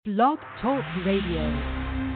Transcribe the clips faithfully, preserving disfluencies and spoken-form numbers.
Blog Talk Radio.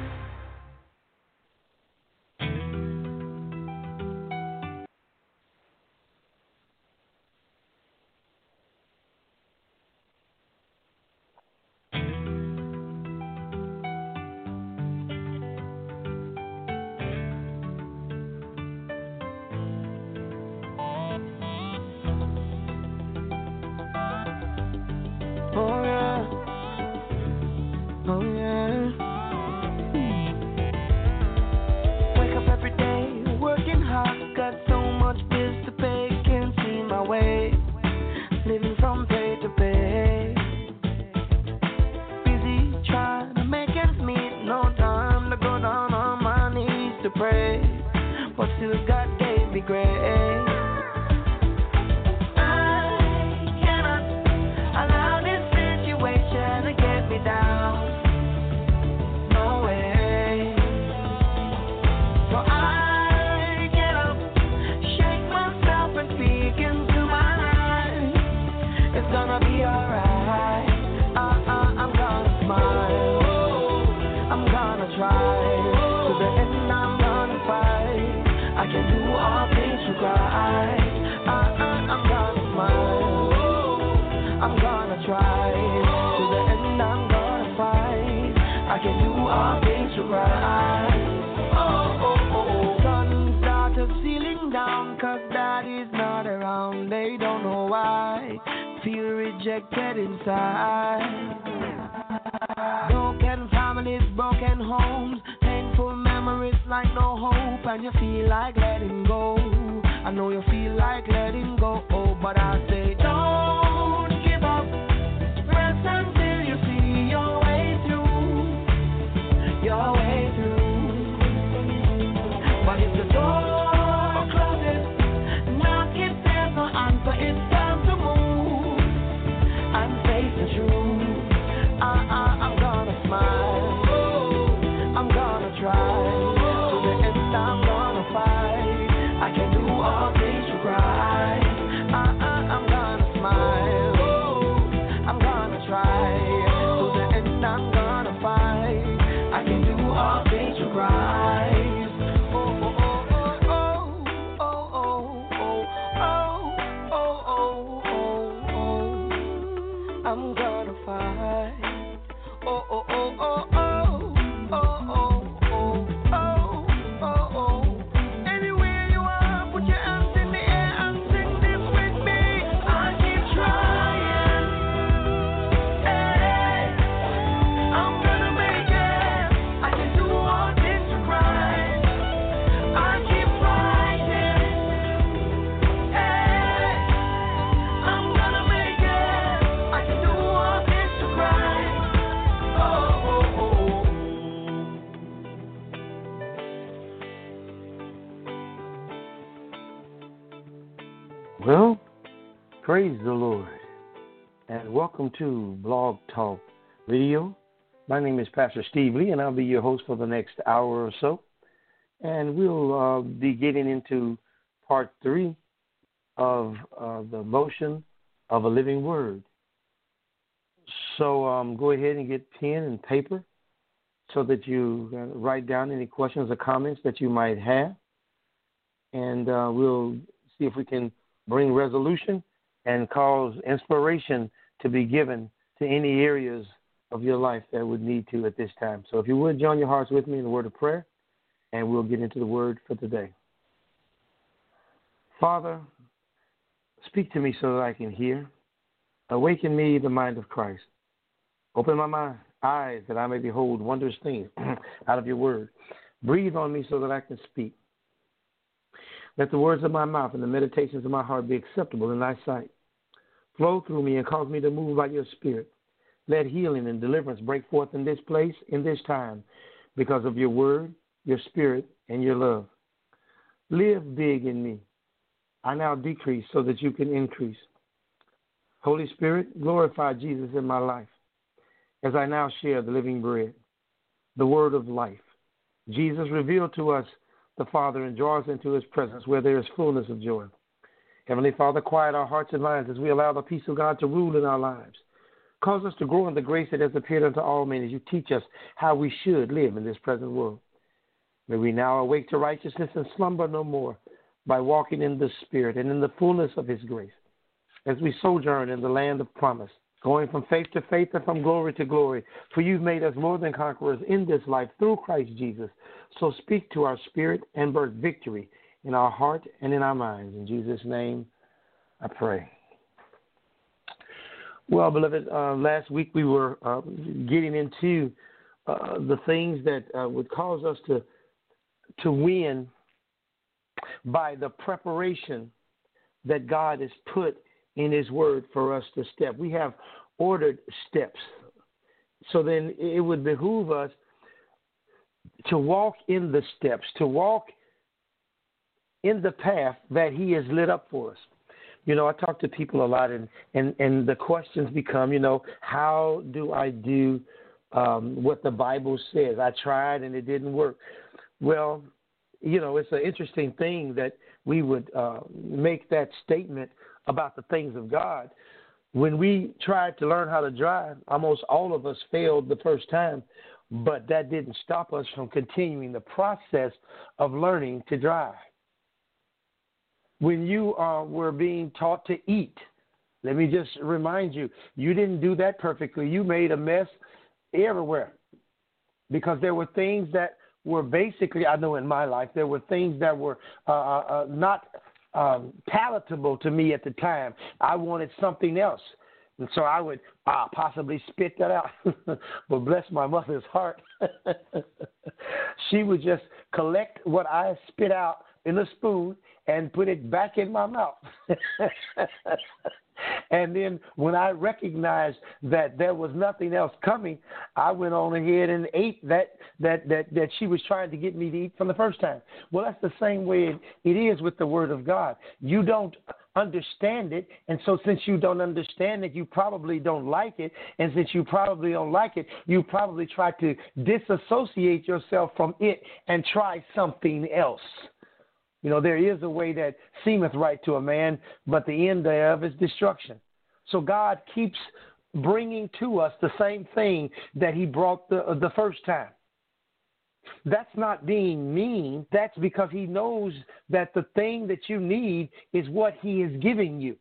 Well, praise the Lord, and welcome to Blog Talk Radio. My name is Pastor Steve Lee, and I'll be your host for the next hour or so. And we'll uh, be getting into part three of uh, the motion of a living word. So um, go ahead and get pen and paper so that you uh, write down any questions or comments that you might have. And uh, we'll see if we can bring resolution and cause inspiration to be given to any areas of your life that would need to at this time. So if you would, join your hearts with me in the word of prayer, and we'll get into the word for today. Father, speak to me so that I can hear. Awaken me the mind of Christ. Open my mind, eyes, that I may behold wondrous things out of your word. Breathe on me so that I can speak. Let the words of my mouth and the meditations of my heart be acceptable in thy sight. Flow through me and cause me to move by your spirit. Let healing and deliverance break forth in this place, in this time, because of your word, your spirit, and your love. Live big in me. I now decrease so that you can increase. Holy Spirit, glorify Jesus in my life as I now share the living bread, the word of life. Jesus revealed to us the Father and draw us into his presence where there is fullness of joy. Heavenly Father, quiet our hearts and minds as we allow the peace of God to rule in our lives. Cause us to grow in the grace that has appeared unto all men as you teach us how we should live in this present world. May we now awake to righteousness and slumber no more by walking in the Spirit and in the fullness of his grace as we sojourn in the land of promise, going from faith to faith and from glory to glory. For you've made us more than conquerors in this life through Christ Jesus. So speak to our spirit and birth victory in our heart and in our minds. In Jesus' name I pray. Well, beloved, uh, last week we were uh, getting into uh, the things that uh, would cause us to to win by the preparation that God has put in his word for us to step. We have ordered steps. So then it would behoove us to walk in the steps, to walk in the path that he has lit up for us. You know, I talk to people a lot, and, and, and the questions become, you know, how do I do um, what the Bible says? I tried and it didn't work. Well, you know, it's an interesting thing that we would uh, make that statement about the things of God. When we tried to learn how to drive, almost all of us failed the first time, but that didn't stop us from continuing the process of learning to drive. When you uh, were being taught to eat, let me just remind you, you didn't do that perfectly. You made a mess everywhere because there were things that were basically, I know in my life, there were things that were uh, uh, not um, palatable to me at the time. I wanted something else. And so I would uh, possibly spit that out. But bless my mother's heart. She would just collect what I spit out in a spoon and put it back in my mouth. And then when I recognized that there was nothing else coming, I went on ahead and ate that that that, that she was trying to get me to eat from the first time. Well, that's the same way it, it is with the Word of God. You don't understand it, and so since you don't understand it, you probably don't like it, and since you probably don't like it, you probably try to disassociate yourself from it and try something else. You know, there is a way that seemeth right to a man, but the end thereof is destruction. So God keeps bringing to us the same thing that he brought the, the first time. That's not being mean. That's because he knows that the thing that you need is what he is giving you.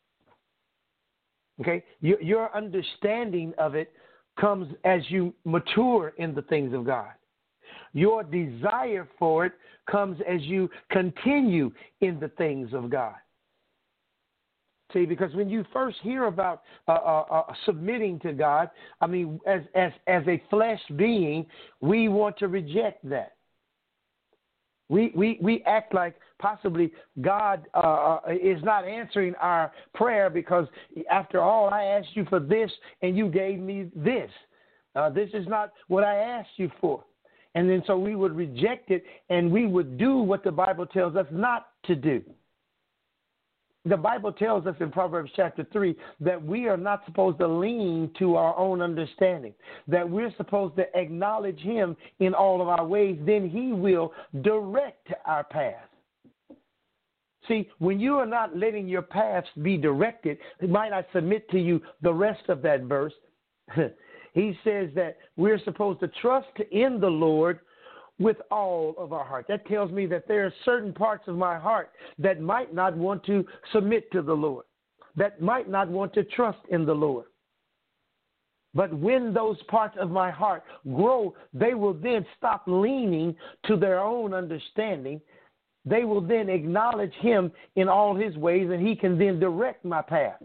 Okay? Your, your understanding of it comes as you mature in the things of God. Your desire for it comes as you continue in the things of God. See, because when you first hear about uh, uh, uh, submitting to God, I mean, as, as, as a flesh being, we want to reject that. We, we, we act like possibly God uh, is not answering our prayer because, after all, I asked you for this and you gave me this. Uh, this is not what I asked you for. And then so we would reject it and we would do what the Bible tells us not to do. The Bible tells us in Proverbs chapter three that we are not supposed to lean to our own understanding, that we're supposed to acknowledge him in all of our ways, then he will direct our path. See, when you are not letting your paths be directed, might I submit to you the rest of that verse? He says that we're supposed to trust in the Lord with all of our heart. That tells me that there are certain parts of my heart that might not want to submit to the Lord, that might not want to trust in the Lord. But when those parts of my heart grow, they will then stop leaning to their own understanding. They will then acknowledge him in all his ways, and he can then direct my path.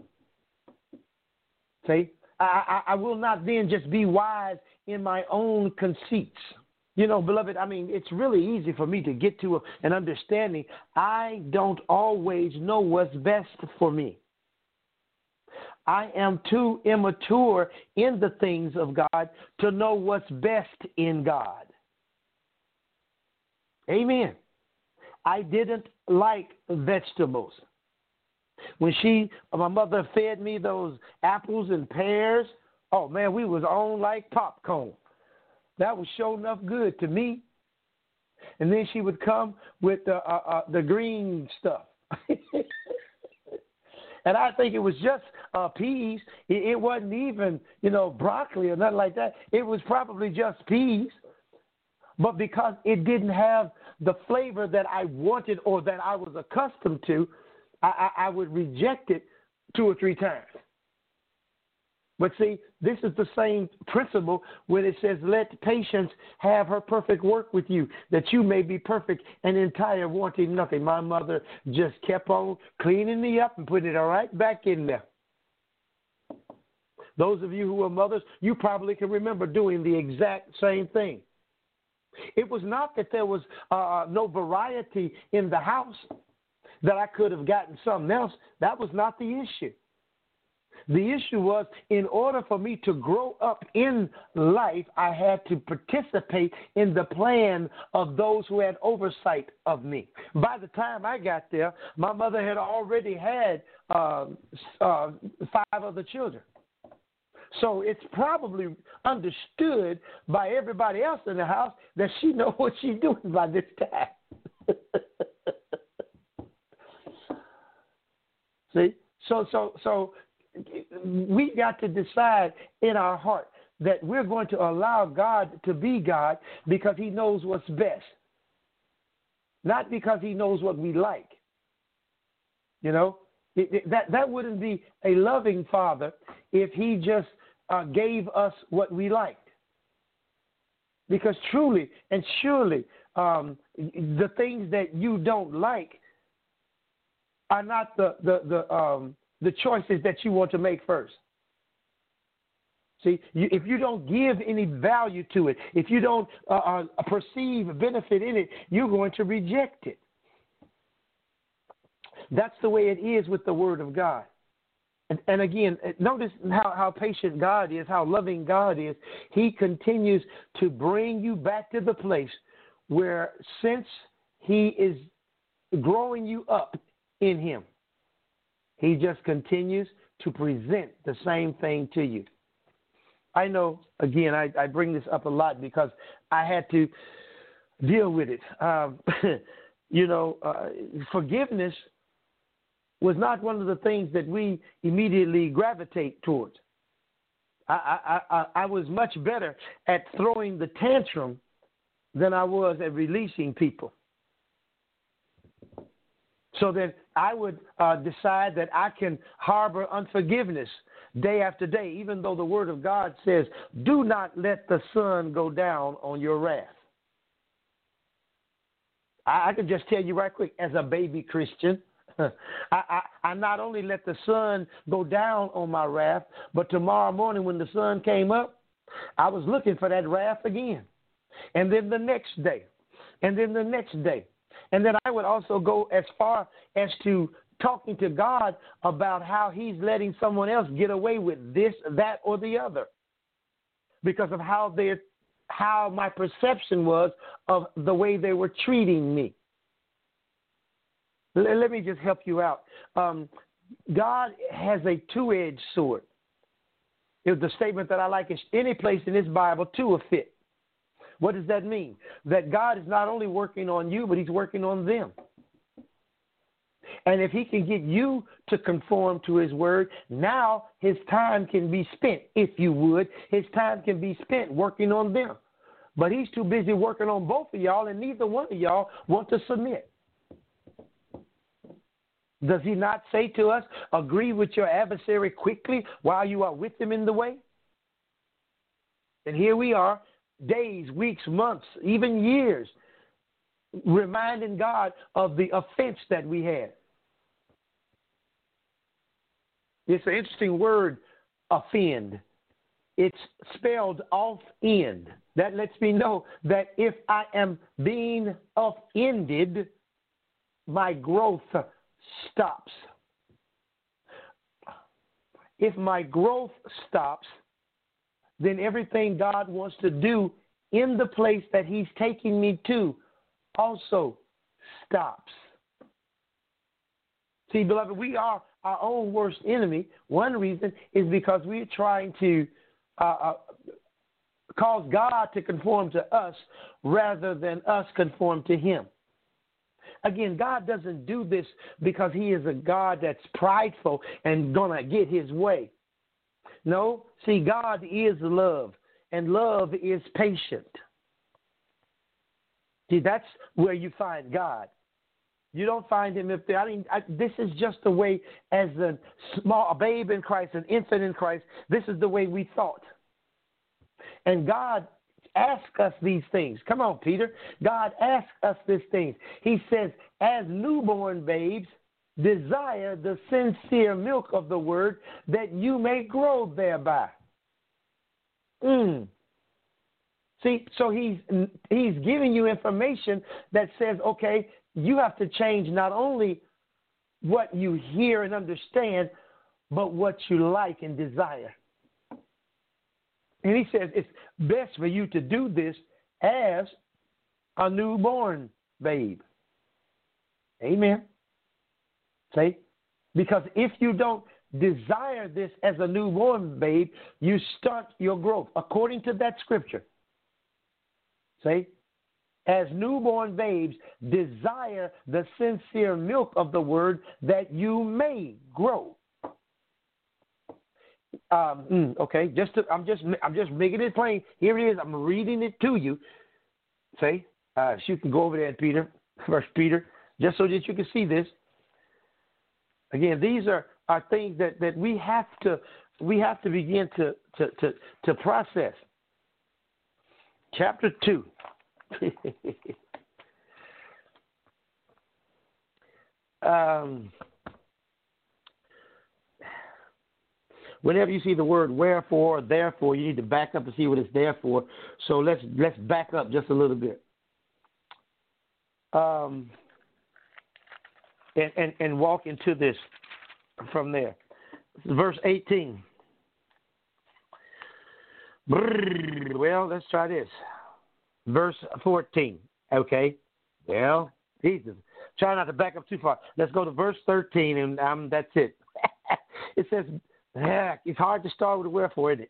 See? I, I, I will not then just be wise in my own conceits. You know, beloved, I mean, it's really easy for me to get to a, an understanding. I don't always know what's best for me. I am too immature in the things of God to know what's best in God. Amen. I didn't like vegetables. When she, my mother fed me those apples and pears, oh, man, we was on like popcorn. That was sure enough good to me. And then she would come with the, uh, uh, the green stuff. And I think it was just uh, peas. It, it wasn't even, you know, broccoli or nothing like that. It was probably just peas. But because it didn't have the flavor that I wanted or that I was accustomed to, I, I, I would reject it two or three times. But see, this is the same principle when it says, let patience have her perfect work with you, that you may be perfect and entire, wanting nothing. My mother just kept on cleaning me up and putting it right back in there. Those of you who are mothers, you probably can remember doing the exact same thing. It was not that there was uh, no variety in the house, that I could have gotten something else. That was not the issue. The issue was, in order for me to grow up in life, I had to participate in the plan of those who had oversight of me. By the time I got there, my mother had already had uh, uh, five other children. So it's probably understood by everybody else in the house that she knows what she's doing by this time. See? So, so, so we got to decide in our heart that we're going to allow God to be God because he knows what's best, not because he knows what we like. You know, it, it, that, that wouldn't be a loving father if he just uh, gave us what we liked. Because truly and surely, um, the things that you don't like are not the, the, the, um, the choices that you want to make first. See, you, if you don't give any value to it, if you don't uh, uh, perceive a benefit in it, you're going to reject it. That's the way it is with the Word of God. And, and again, notice how, how patient God is, how loving God is. He continues to bring you back to the place where, since he is growing you up in him, he just continues to present the same thing to you. I know, again, I, I bring this up a lot because I had to deal with it. Um, you know, uh, forgiveness was not one of the things that we immediately gravitate towards. I, I, I, I was much better at throwing the tantrum than I was at releasing people. So that I would uh, decide that I can harbor unforgiveness day after day, even though the Word of God says, do not let the sun go down on your wrath. I, I can just tell you right quick, as a baby Christian, I, I, I not only let the sun go down on my wrath, but tomorrow morning when the sun came up, I was looking for that wrath again. And then the next day, and then the next day. And then I would also go as far as to talking to God about how he's letting someone else get away with this, that, or the other because of how they, how my perception was of the way they were treating me. Let me just help you out. Um, God has a two-edged sword. It's the statement that I like is any place in his Bible, two are fit. What does that mean? That God is not only working on you, but he's working on them. And if he can get you to conform to his word, now his time can be spent, if you would. His time can be spent working on them. But he's too busy working on both of y'all, and neither one of y'all want to submit. Does he not say to us, agree with your adversary quickly while you are with him in the way? And here we are, days, weeks, months, even years, reminding God of the offense that we had. It's an interesting word, offend. It's spelled off-end. That lets me know that if I am being offended, my growth stops. If my growth stops, then everything God wants to do in the place that he's taking me to also stops. See, beloved, we are our own worst enemy. One reason is because we're trying to uh, uh, cause God to conform to us rather than us conform to him. Again, God doesn't do this because he is a God that's prideful and going to get his way. No, see, God is love, and love is patient. See, that's where you find God. You don't find him if they, I mean, I, this is just the way, as a small a babe in Christ, an infant in Christ, this is the way we thought. And God asks us these things. Come on, Peter. God asks us these things. He says, as newborn babes, desire the sincere milk of the word that you may grow thereby. Mm. See, so he's he's giving you information that says, okay, you have to change not only what you hear and understand, but what you like and desire. And he says it's best for you to do this as a newborn babe. Amen. See? Because if you don't desire this as a newborn babe, you stunt your growth, according to that scripture. See? As newborn babes, desire the sincere milk of the word that you may grow. Um, mm, okay, just to, I'm just I'm just making it plain. Here it is. I'm reading it to you. See, uh, so you can go over there, Peter, First Peter, just so that you can see this. Again, these are, are things that, that we have to we have to begin to to to, to process. Chapter two. um, whenever you see the word wherefore, therefore, you need to back up to see what it's there for. So let's let's back up just a little bit. Um, and, and, and walk into this from there. Verse eighteen. Brrr, well, let's try this. Verse fourteen. Okay. Well, Jesus. Try not to back up too far. Let's go to verse thirteen, and um, that's it. It says, heck, it's hard to start with a wherefore, isn't it?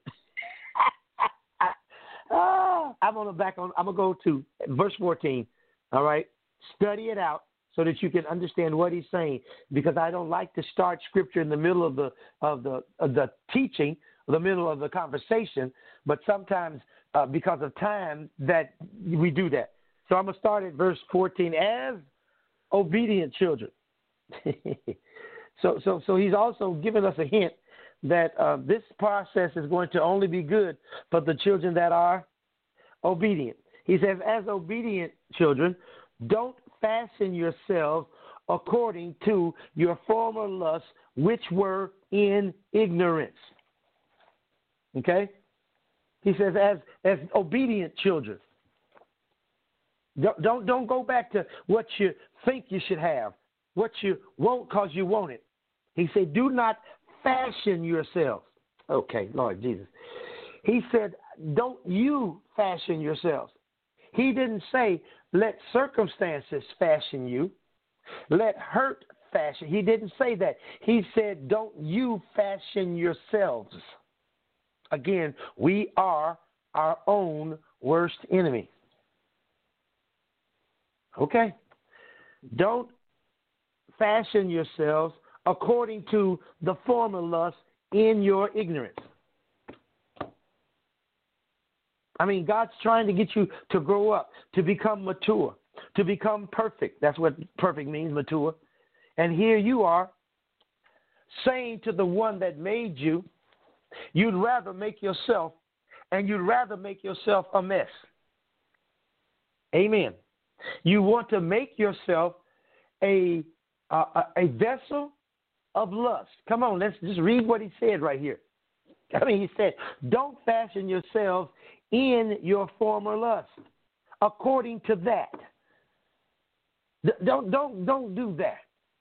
ah, I'm gonna back on. I'm gonna go to verse fourteen. All right. Study it out so that you can understand what he's saying. Because I don't like to start scripture in the middle of the of the of the teaching, the middle of the conversation. But sometimes, uh, because of time, that we do that. So I'm gonna start at verse fourteen. As obedient children. so so so he's also given us a hint that uh, this process is going to only be good for the children that are obedient. He says, as obedient children, don't fasten yourselves according to your former lusts, which were in ignorance. Okay? He says, as as obedient children. Don't, don't, don't go back to what you think you should have, what you won't because you want it. He said, do not fashion yourselves. Okay, Lord Jesus. He said, don't you fashion yourselves. He didn't say, let circumstances fashion you. Let hurt fashion. He didn't say that. He said, don't you fashion yourselves. Again, we are our own worst enemy. Okay? Don't fashion yourselves according to the former lust in your ignorance. I mean, God's trying to get you to grow up, to become mature, to become perfect. That's what perfect means, mature. And here you are saying to the one that made you, you'd rather make yourself, and you'd rather make yourself a mess. Amen. You want to make yourself a, a, a vessel of lust. Come on, let's just read what he said right here. I mean, he said, don't fashion yourselves in your former lust, according to that. Don't don't don't do that.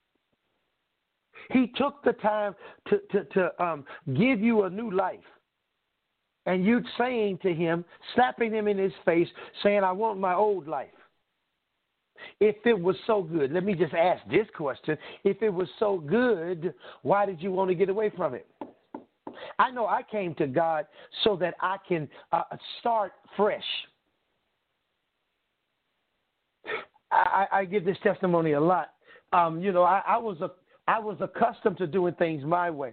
He took the time to to, to um, give you a new life, and you saying to him, slapping him in his face, saying, "I want my old life." If it was so good, let me just ask this question: if it was so good, why did you want to get away from it? I know I came to God so that I can uh, start fresh. I, I give this testimony a lot. Um, you know, I, I was a I was accustomed to doing things my way,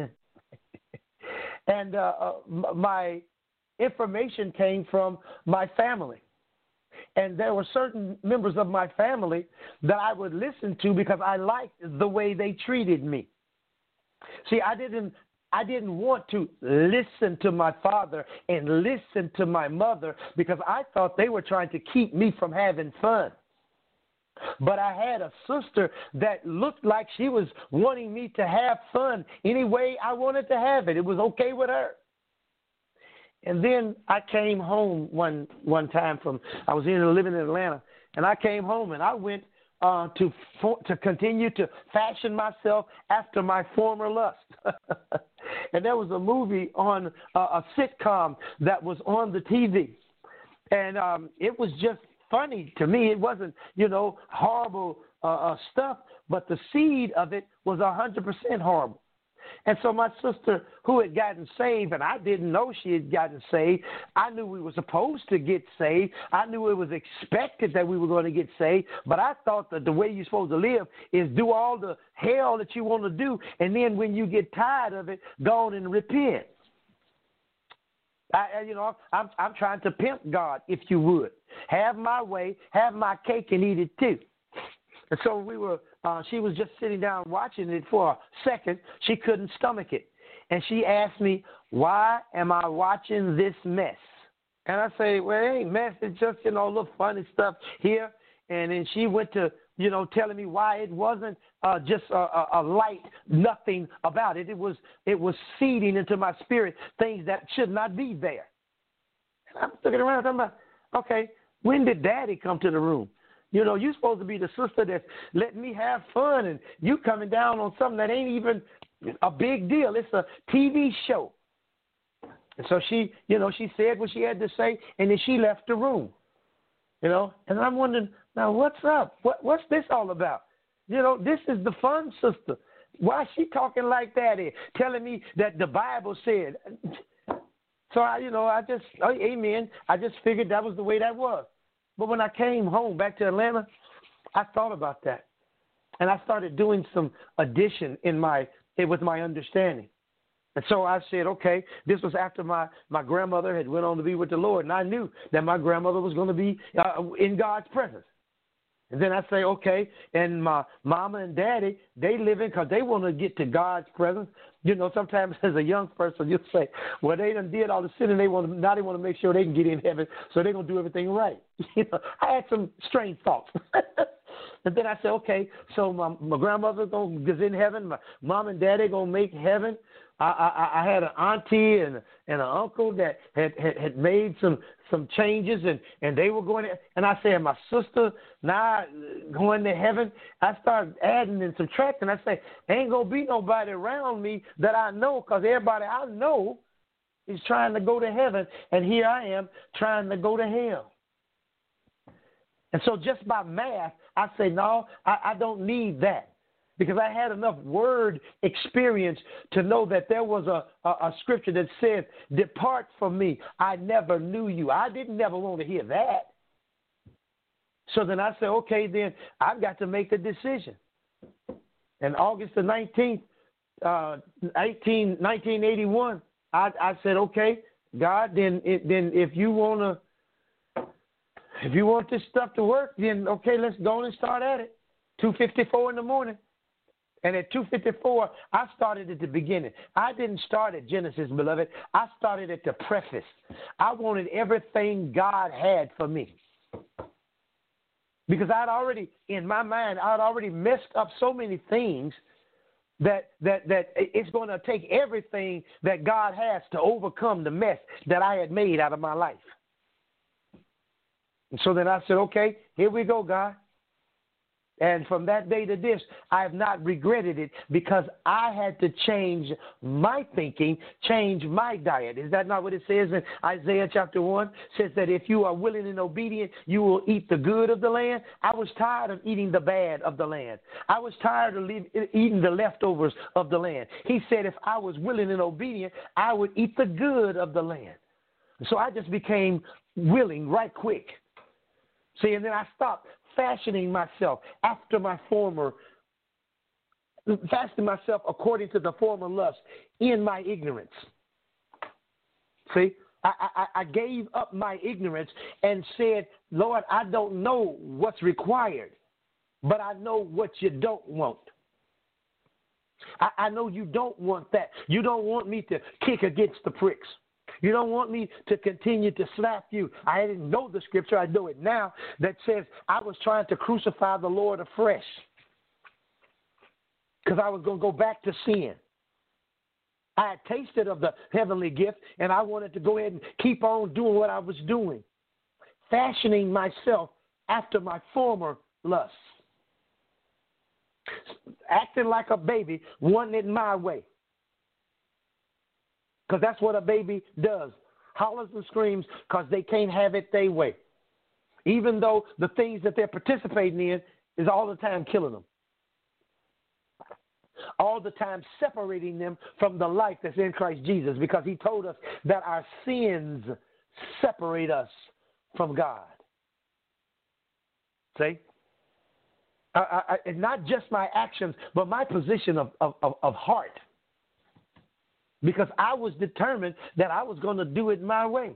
and uh, uh, my information came from my family. And there were certain members of my family that I would listen to because I liked the way they treated me. See, I didn't I didn't want to listen to my father and listen to my mother because I thought they were trying to keep me from having fun. But I had a sister that looked like she was wanting me to have fun any way I wanted to have it. It was okay with her. And then I came home one one time from I was in living in Atlanta, and I came home and I went uh, to for, to continue to fashion myself after my former lust. And there was a movie on uh, a sitcom that was on the T V, and um, it was just funny to me. It wasn't, you know, horrible uh, uh, stuff, but the seed of it was a hundred percent horrible. And so my sister, who had gotten saved, and I didn't know she had gotten saved, I knew we were supposed to get saved. I knew it was expected that we were going to get saved, but I thought that the way you're supposed to live is do all the hell that you want to do, and then when you get tired of it, go on and repent. I, you know, I'm, I'm trying to pimp God, if you would. Have my way, have my cake and eat it too. And so we were, uh, she was just sitting down watching it for a second. She couldn't stomach it. And she asked me, why am I watching this mess? And I say, well, it ain't mess. It's just, you know, a little funny stuff here. And then she went to, you know, telling me why it wasn't uh, just a, a, a light, nothing about it. It was, it was seeding into my spirit things that should not be there. And I'm looking around talking about, okay, when did Daddy come to the room? You know, you're supposed to be the sister that's letting me have fun, and you coming down on something that ain't even a big deal. It's a T V show. And so she, you know, she said what she had to say, and then she left the room. You know, and I'm wondering, now what's up? What, what's this all about? You know, this is the fun sister. Why is she talking like that here, telling me that the Bible said? So, I, you know, I just, oh, amen, I just figured that was the way that was. But when I came home back to Atlanta, I thought about that. And I started doing some addition in my with my understanding. And so I said, okay, this was after my, my grandmother had went on to be with the Lord. And I knew that my grandmother was going to be uh, in God's presence. And then I say, okay, and my mama and daddy, they live in because they want to get to God's presence. You know, sometimes as a young person, you'll say, well, they done did all the sin, and they want to, now they want to make sure they can get in heaven, so they're going to do everything right. You know, I had some strange thoughts. And then I said, okay, so my, my grandmother is in heaven, my mom and daddy going to make heaven. I, I, I had an auntie and, and an uncle that had, had, had made some, some changes, and, and they were going to, and I said, my sister now going to heaven. I started adding and subtracting. I said, ain't going to be nobody around me that I know, because everybody I know is trying to go to heaven, and here I am trying to go to hell. And so just by math, I say, no, I, I don't need that. Because I had enough word experience to know that there was a, a, a scripture that said, depart from me, I never knew you. I didn't never want to hear that. So then I said, okay, then I've got to make a decision. And August the nineteenth, uh, nineteen eighty-one, I, I said, okay, God, then, it, then if you want to, if you want this stuff to work, then okay, let's go and start at it. two fifty-four in the morning. And at two fifty-four, I started at the beginning. I didn't start at Genesis, beloved. I started at the preface. I wanted everything God had for me. Because I'd already, in my mind, I'd already messed up so many things that that that it's going to take everything that God has to overcome the mess that I had made out of my life. And so then I said, okay, here we go, God. And from that day to this, I have not regretted it, because I had to change my thinking, change my diet. Is that not what it says in Isaiah chapter one? It says that if you are willing and obedient, you will eat the good of the land. I was tired of eating the bad of the land. I was tired of leave, eating the leftovers of the land. He said if I was willing and obedient, I would eat the good of the land. So I just became willing right quick. See, and then I stopped fashioning myself after my former, fashioning myself according to the former lust in my ignorance. See, I, I, I gave up my ignorance and said, Lord, I don't know what's required, but I know what you don't want. I, I know you don't want that. You don't want me to kick against the pricks. You don't want me to continue to slap you. I didn't know the scripture. I know it now that says I was trying to crucify the Lord afresh because I was going to go back to sin. I had tasted of the heavenly gift, and I wanted to go ahead and keep on doing what I was doing, fashioning myself after my former lusts, acting like a baby, wanting it my way. Because that's what a baby does. Hollers and screams because they can't have it their way. Even though the things that they're participating in is all the time killing them. All the time separating them from the life that's in Christ Jesus, because he told us that our sins separate us from God. See? I, I, and not just my actions, but my position of, of, of, of heart. Because I was determined that I was going to do it my way.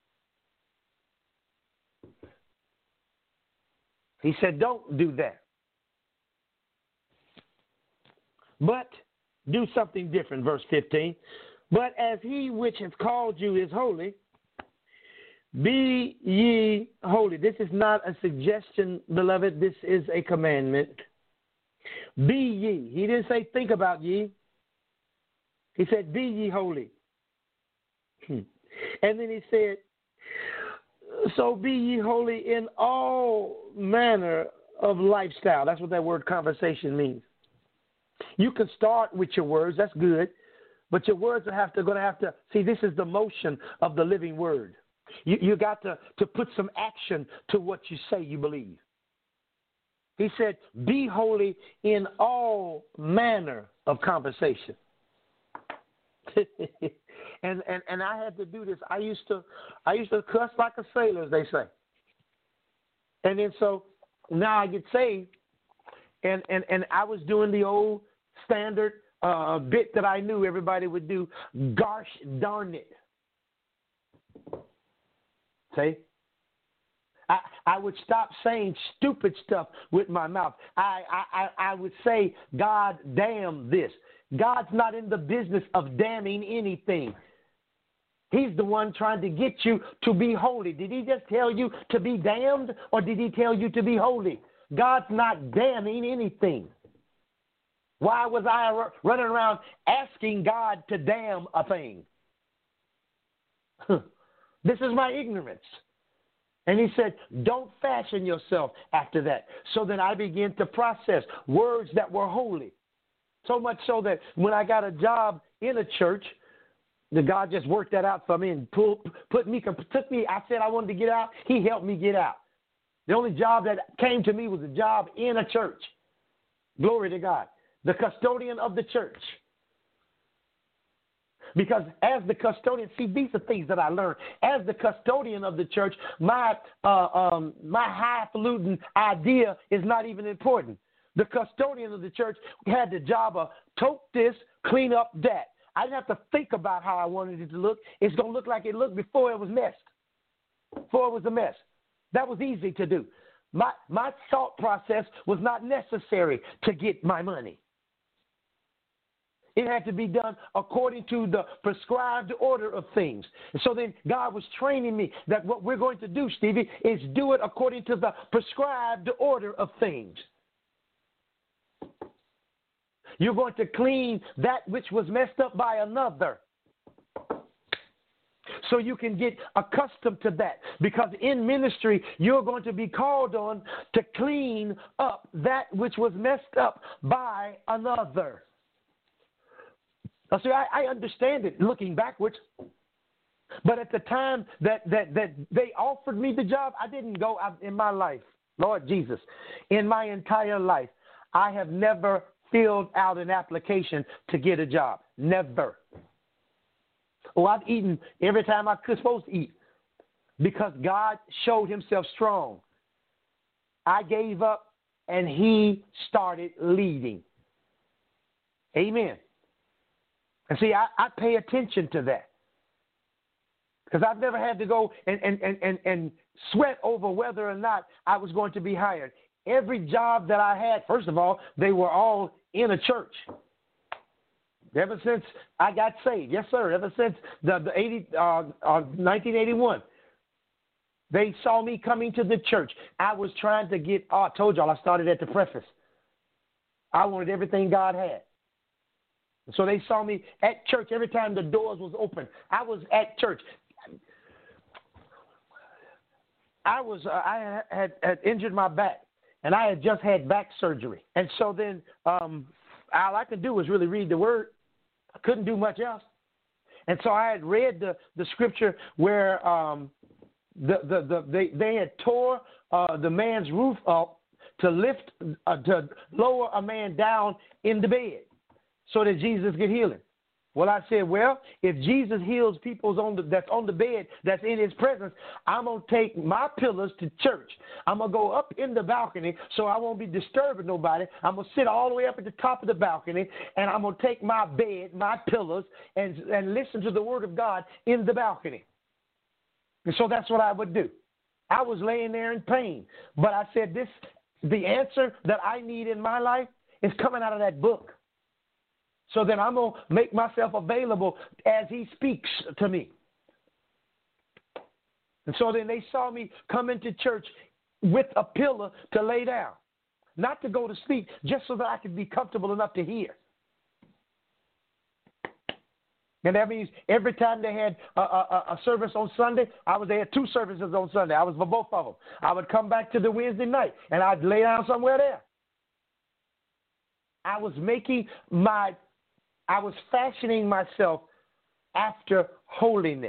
He said, don't do that. But do something different, verse fifteen. But as he which hath called you is holy, be ye holy. This is not a suggestion, beloved. This is a commandment. Be ye. He didn't say think about ye. He said, be ye holy. Hmm. And then he said, so be ye holy in all manner of lifestyle. That's what that word conversation means. You can start with your words. That's good. But your words are have to, going to have to, see, this is the motion of the living word. You, you got to, to put some action to what you say you believe. He said, be holy in all manner of conversation. and, and and I had to do this. I used to I used to cuss like a sailor, as they say. And then so now I get saved, and, and, and I was doing the old standard uh, bit that I knew everybody would do. Gosh darn it. See? I, I would stop saying stupid stuff with my mouth. I, I, I would say, God damn this. God's not in the business of damning anything. He's the one trying to get you to be holy. Did he just tell you to be damned, or did he tell you to be holy? God's not damning anything. Why was I running around asking God to damn a thing? This is my ignorance. And he said, don't fashion yourself after that. So then I began to process words that were holy. So much so that when I got a job in a church, the God just worked that out for me and pulled, put me, took me. I said I wanted to get out. He helped me get out. The only job that came to me was a job in a church. Glory to God. The custodian of the church. Because as the custodian, see, these are things that I learned. As the custodian of the church, my uh, um, my highfalutin idea is not even important. The custodian of the church had the job of tote this, clean up that. I didn't have to think about how I wanted it to look. It's going to look like it looked before it was messed, before it was a mess. That was easy to do. My, my thought process was not necessary to get my money. It had to be done according to the prescribed order of things. And so then God was training me that what we're going to do, Stevie, is do it according to the prescribed order of things. You're going to clean that which was messed up by another. So you can get accustomed to that. Because in ministry, you're going to be called on to clean up that which was messed up by another. Now, see, I, I understand it looking backwards. But at the time that, that, that they offered me the job, I didn't go out in my life. Lord Jesus, in my entire life, I have never filled out an application to get a job. Never. Oh, I've eaten every time I was supposed to eat because God showed himself strong. I gave up, and he started leading. Amen. And see, I, I pay attention to that. Because I've never had to go and, and, and, and, and sweat over whether or not I was going to be hired. Every job that I had, first of all, they were all in a church. Ever since I got saved, yes, sir, ever since the, the eighty, uh, uh, nineteen eighty-one, they saw me coming to the church. I was trying to get, oh, I told y'all I started at the preface. I wanted everything God had. So they saw me at church every time the doors was open. I was at church. I was uh, I had, had injured my back, and I had just had back surgery. And so then um, all I could do was really read the word. I couldn't do much else. And so I had read the, the scripture where um, the, the, the, they, they had tore uh, the man's roof up to lift, uh, to lower a man down in the bed so that Jesus could heal him. Well, I said, well, if Jesus heals people on the, that's on the bed, that's in his presence, I'm going to take my pillars to church. I'm going to go up in the balcony so I won't be disturbing nobody. I'm going to sit all the way up at the top of the balcony, and I'm going to take my bed, my pillars, and, and listen to the word of God in the balcony. And so that's what I would do. I was laying there in pain, but I said, this, the answer that I need in my life is coming out of that book. So then I'm going to make myself available as he speaks to me. And so then they saw me come into church with a pillow to lay down, not to go to sleep, just so that I could be comfortable enough to hear. And that means every time they had a, a, a service on Sunday, I was there. Had two services on Sunday. I was for both of them. I would come back to the Wednesday night, and I'd lay down somewhere there. I was making my I was fashioning myself after holiness.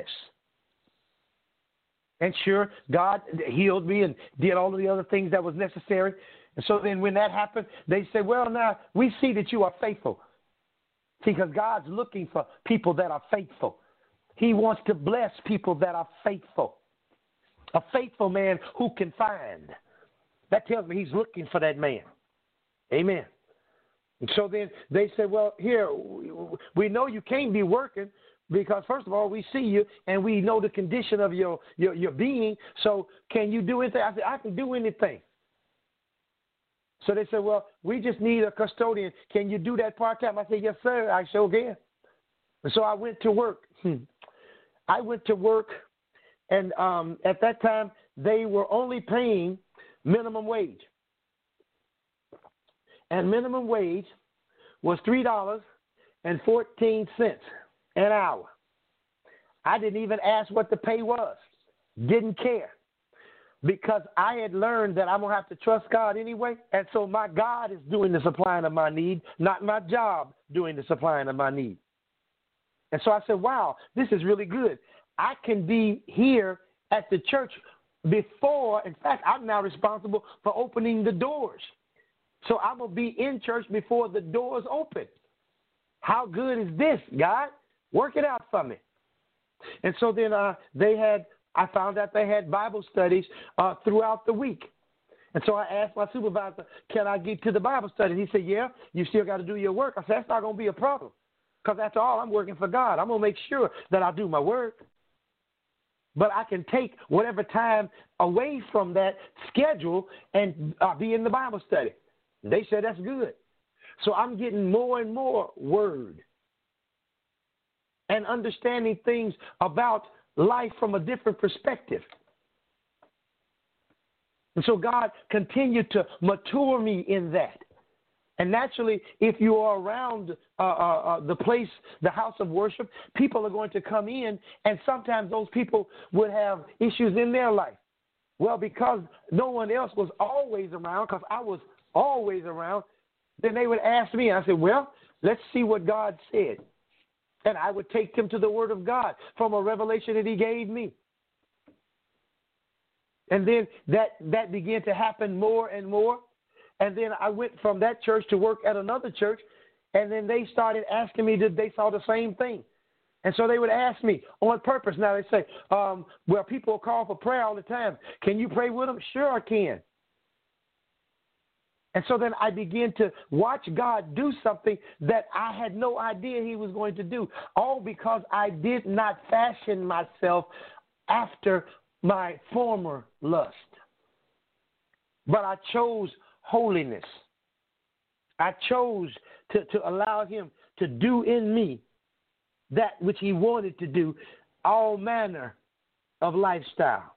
And sure, God healed me and did all of the other things that was necessary. And so then when that happened, they said, well, now we see that you are faithful. See, because God's looking for people that are faithful. He wants to bless people that are faithful. A faithful man who can find. That tells me he's looking for that man. Amen. And so then they said, well, here, we know you can't be working because, first of all, we see you and we know the condition of your, your, your being. So can you do anything? I said, I can do anything. So they said, well, we just need a custodian. Can you do that part-time? I said, yes, sir, I sure can. And so I went to work. Hmm. I went to work, and um, at that time, they were only paying minimum wage. And minimum wage was three dollars and fourteen cents an hour. I didn't even ask what the pay was. Didn't care. Because I had learned that I'm going to have to trust God anyway. And so my God is doing the supplying of my need, not my job doing the supplying of my need. And so I said, wow, this is really good. I can be here at the church before. In fact, I'm now responsible for opening the doors. So I'm going to be in church before the doors open. How good is this, God? Work it out for me. And so then uh, they had, I found out they had Bible studies uh, throughout the week. And so I asked my supervisor, can I get to the Bible study? And he said, yeah, you still got to do your work. I said, that's not going to be a problem. Because after all, I'm working for God. I'm going to make sure that I do my work. But I can take whatever time away from that schedule and uh, be in the Bible study. They said, that's good. So I'm getting more and more word and understanding things about life from a different perspective. And so God continued to mature me in that. And naturally, if you are around uh, uh, uh, the place, the house of worship, people are going to come in, and sometimes those people would have issues in their life. Well, because no one else was always around, because I was always around, then they would ask me. I said, well, let's see what God said. And I would take them to the Word of God from a revelation that he gave me. And then that, that began to happen more and more. And then I went from that church to work at another church, and then they started asking me that they saw the same thing. And so they would ask me on purpose. Now they say, um, well, people call for prayer all the time. Can you pray with them? Sure I can. And so then I began to watch God do something that I had no idea he was going to do, all because I did not fashion myself after my former lust. But I chose holiness. I chose to, to allow him to do in me that which he wanted to do, all manner of lifestyle.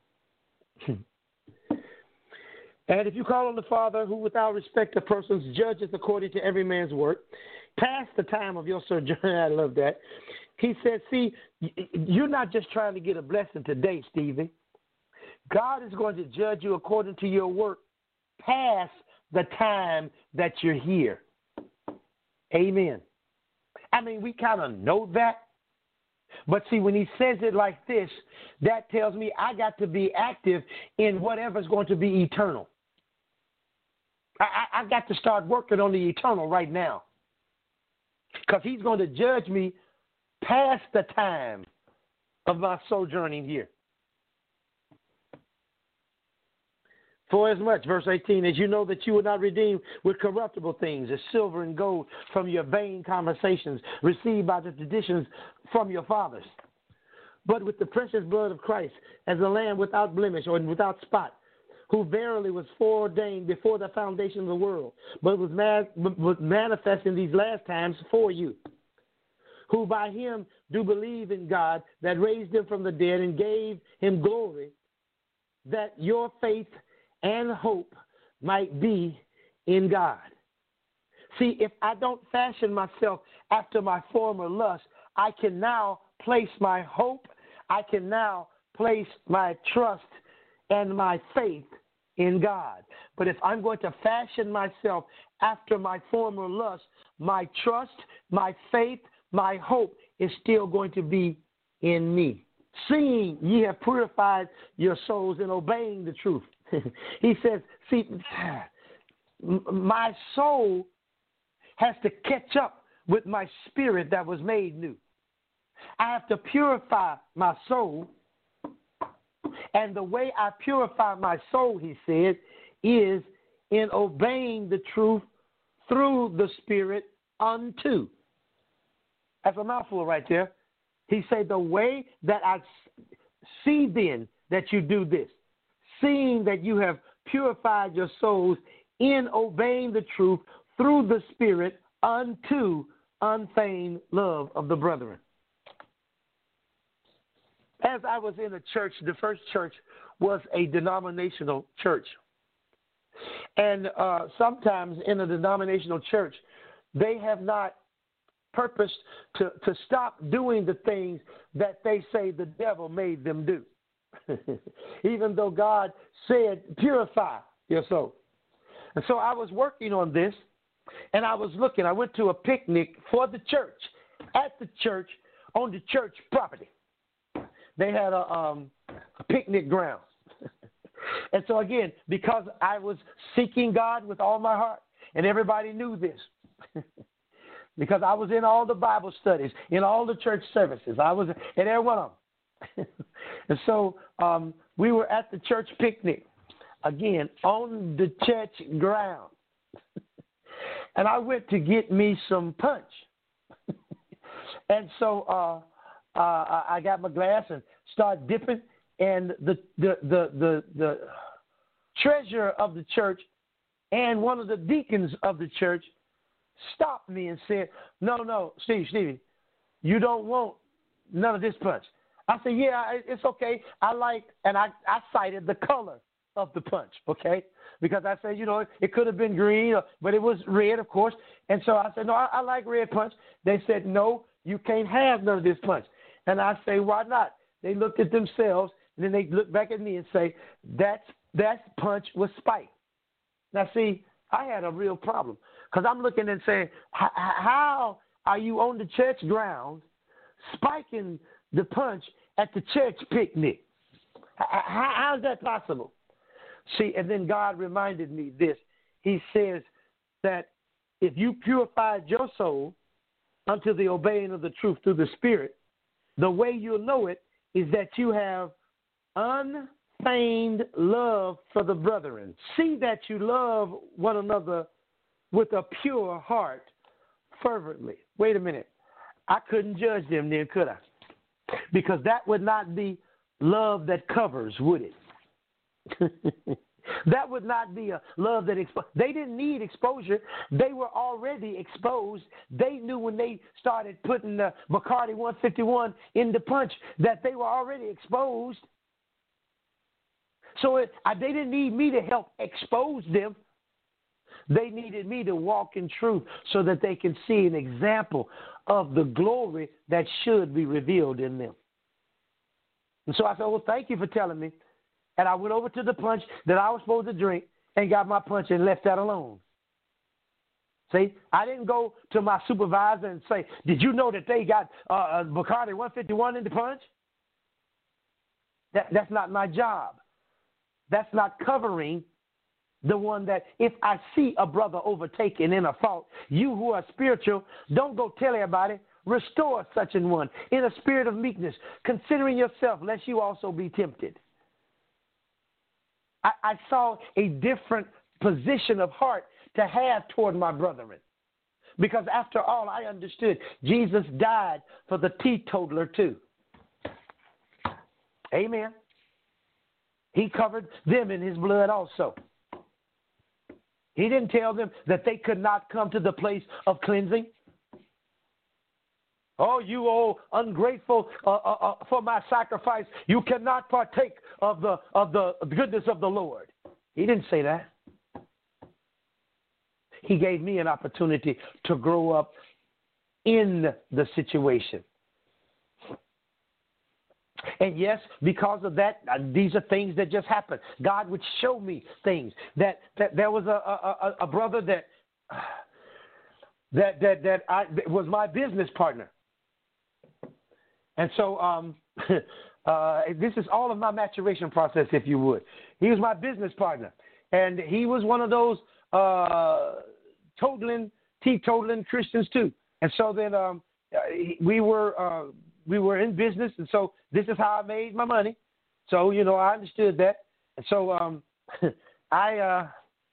And if you call on the Father, who without respect of persons judges according to every man's work, past the time of your sojourn, I love that. He said, see, you're not just trying to get a blessing today, Stephen. God is going to judge you according to your work past the time that you're here. Amen. I mean, we kind of know that. But see, when he says it like this, that tells me I got to be active in whatever's going to be eternal. I, I, I got to start working on the eternal right now. Because he's going to judge me past the time of my sojourning here. For as much, verse eighteen, as you know that you were not redeemed with corruptible things, as silver and gold, from your vain conversations received by the traditions from your fathers, but with the precious blood of Christ, as a lamb without blemish or without spot, who verily was foreordained before the foundation of the world, but was, man, was manifest in these last times for you, who by him do believe in God that raised him from the dead and gave him glory, that your faith and hope might be in God. See, if I don't fashion myself after my former lust, I can now place my hope, I can now place my trust and my faith in God. But if I'm going to fashion myself after my former lust, my trust, my faith, my hope is still going to be in me. Seeing ye have purified your souls in obeying the truth. He says, see, my soul has to catch up with my spirit that was made new. I have to purify my soul. And the way I purify my soul, he said, is in obeying the truth through the Spirit unto. That's a mouthful right there. He said, the way that I see then that you do this, seeing that you have purified your souls in obeying the truth through the Spirit unto unfeigned love of the brethren. As I was in a church, the first church was a denominational church. And uh, sometimes in a denominational church, they have not purposed to, to stop doing the things that they say the devil made them do. Even though God said, purify your soul. And so I was working on this, and I was looking. I went to a picnic for the church, at the church, on the church property. They had a, um, a picnic ground. And so, again, because I was seeking God with all my heart, and everybody knew this, because I was in all the Bible studies, in all the church services. I was in every one of them. And so um, we were at the church picnic, again, on the church ground. And I went to get me some punch. And so uh, uh, I got my glass and started dipping. And the, the, the, the, the treasurer of the church and one of the deacons of the church stopped me and said, no, no, Steve, Stevie, you don't want none of this punch. I said, yeah, it's okay. I like, and I, I cited the color of the punch, okay? Because I said, you know, it could have been green, but it was red, of course. And so I said, no, I, I like red punch. They said, no, you can't have none of this punch. And I say, why not? They looked at themselves, and then they looked back at me and say, that's, that punch was spiked. Now, see, I had a real problem because I'm looking and saying, how are you on the church grounds spiking the punch at the church picnic? How, how is that possible? See, and then God reminded me this. He says that if you purified your soul unto the obeying of the truth through the Spirit, the way you'll know it is that you have unfeigned love for the brethren. See that you love one another with a pure heart fervently. Wait a minute. I couldn't judge them then, could I? Because that would not be love that covers, would it? That would not be a love that expo- they didn't need exposure. They were already exposed. They knew when they started putting the Bacardi one fifty-one in the punch that they were already exposed. So it, I, they didn't need me to help expose them. They needed me to walk in truth so that they can see an example of the glory that should be revealed in them. And so I said, well, thank you for telling me. And I went over to the punch that I was supposed to drink and got my punch and left that alone. See, I didn't go to my supervisor and say, did you know that they got uh, Bacardi one fifty-one in the punch? That, that's not my job. That's not covering the one that if I see a brother overtaken in a fault, you who are spiritual, don't go tell everybody. Restore such an one in a spirit of meekness, considering yourself, lest you also be tempted. I, I saw a different position of heart to have toward my brethren. Because after all, I understood Jesus died for the teetotaler too. Amen. He covered them in his blood also. He didn't tell them that they could not come to the place of cleansing. Oh, you old ungrateful uh, uh, uh, for my sacrifice, you cannot partake of the of the goodness of the Lord. He didn't say that. He gave me an opportunity to grow up in the situation. And yes, because of that, uh, these are things that just happened. God would show me things that, that there was a, a, a brother that that that that I that was my business partner. And so um, uh, this is all of my maturation process, if you would. He was my business partner, and he was one of those uh, totaling, teetotaling Christians too. And so then um, we were uh, we were in business, and so this is how I made my money. So you know, I understood that, and so um, I uh,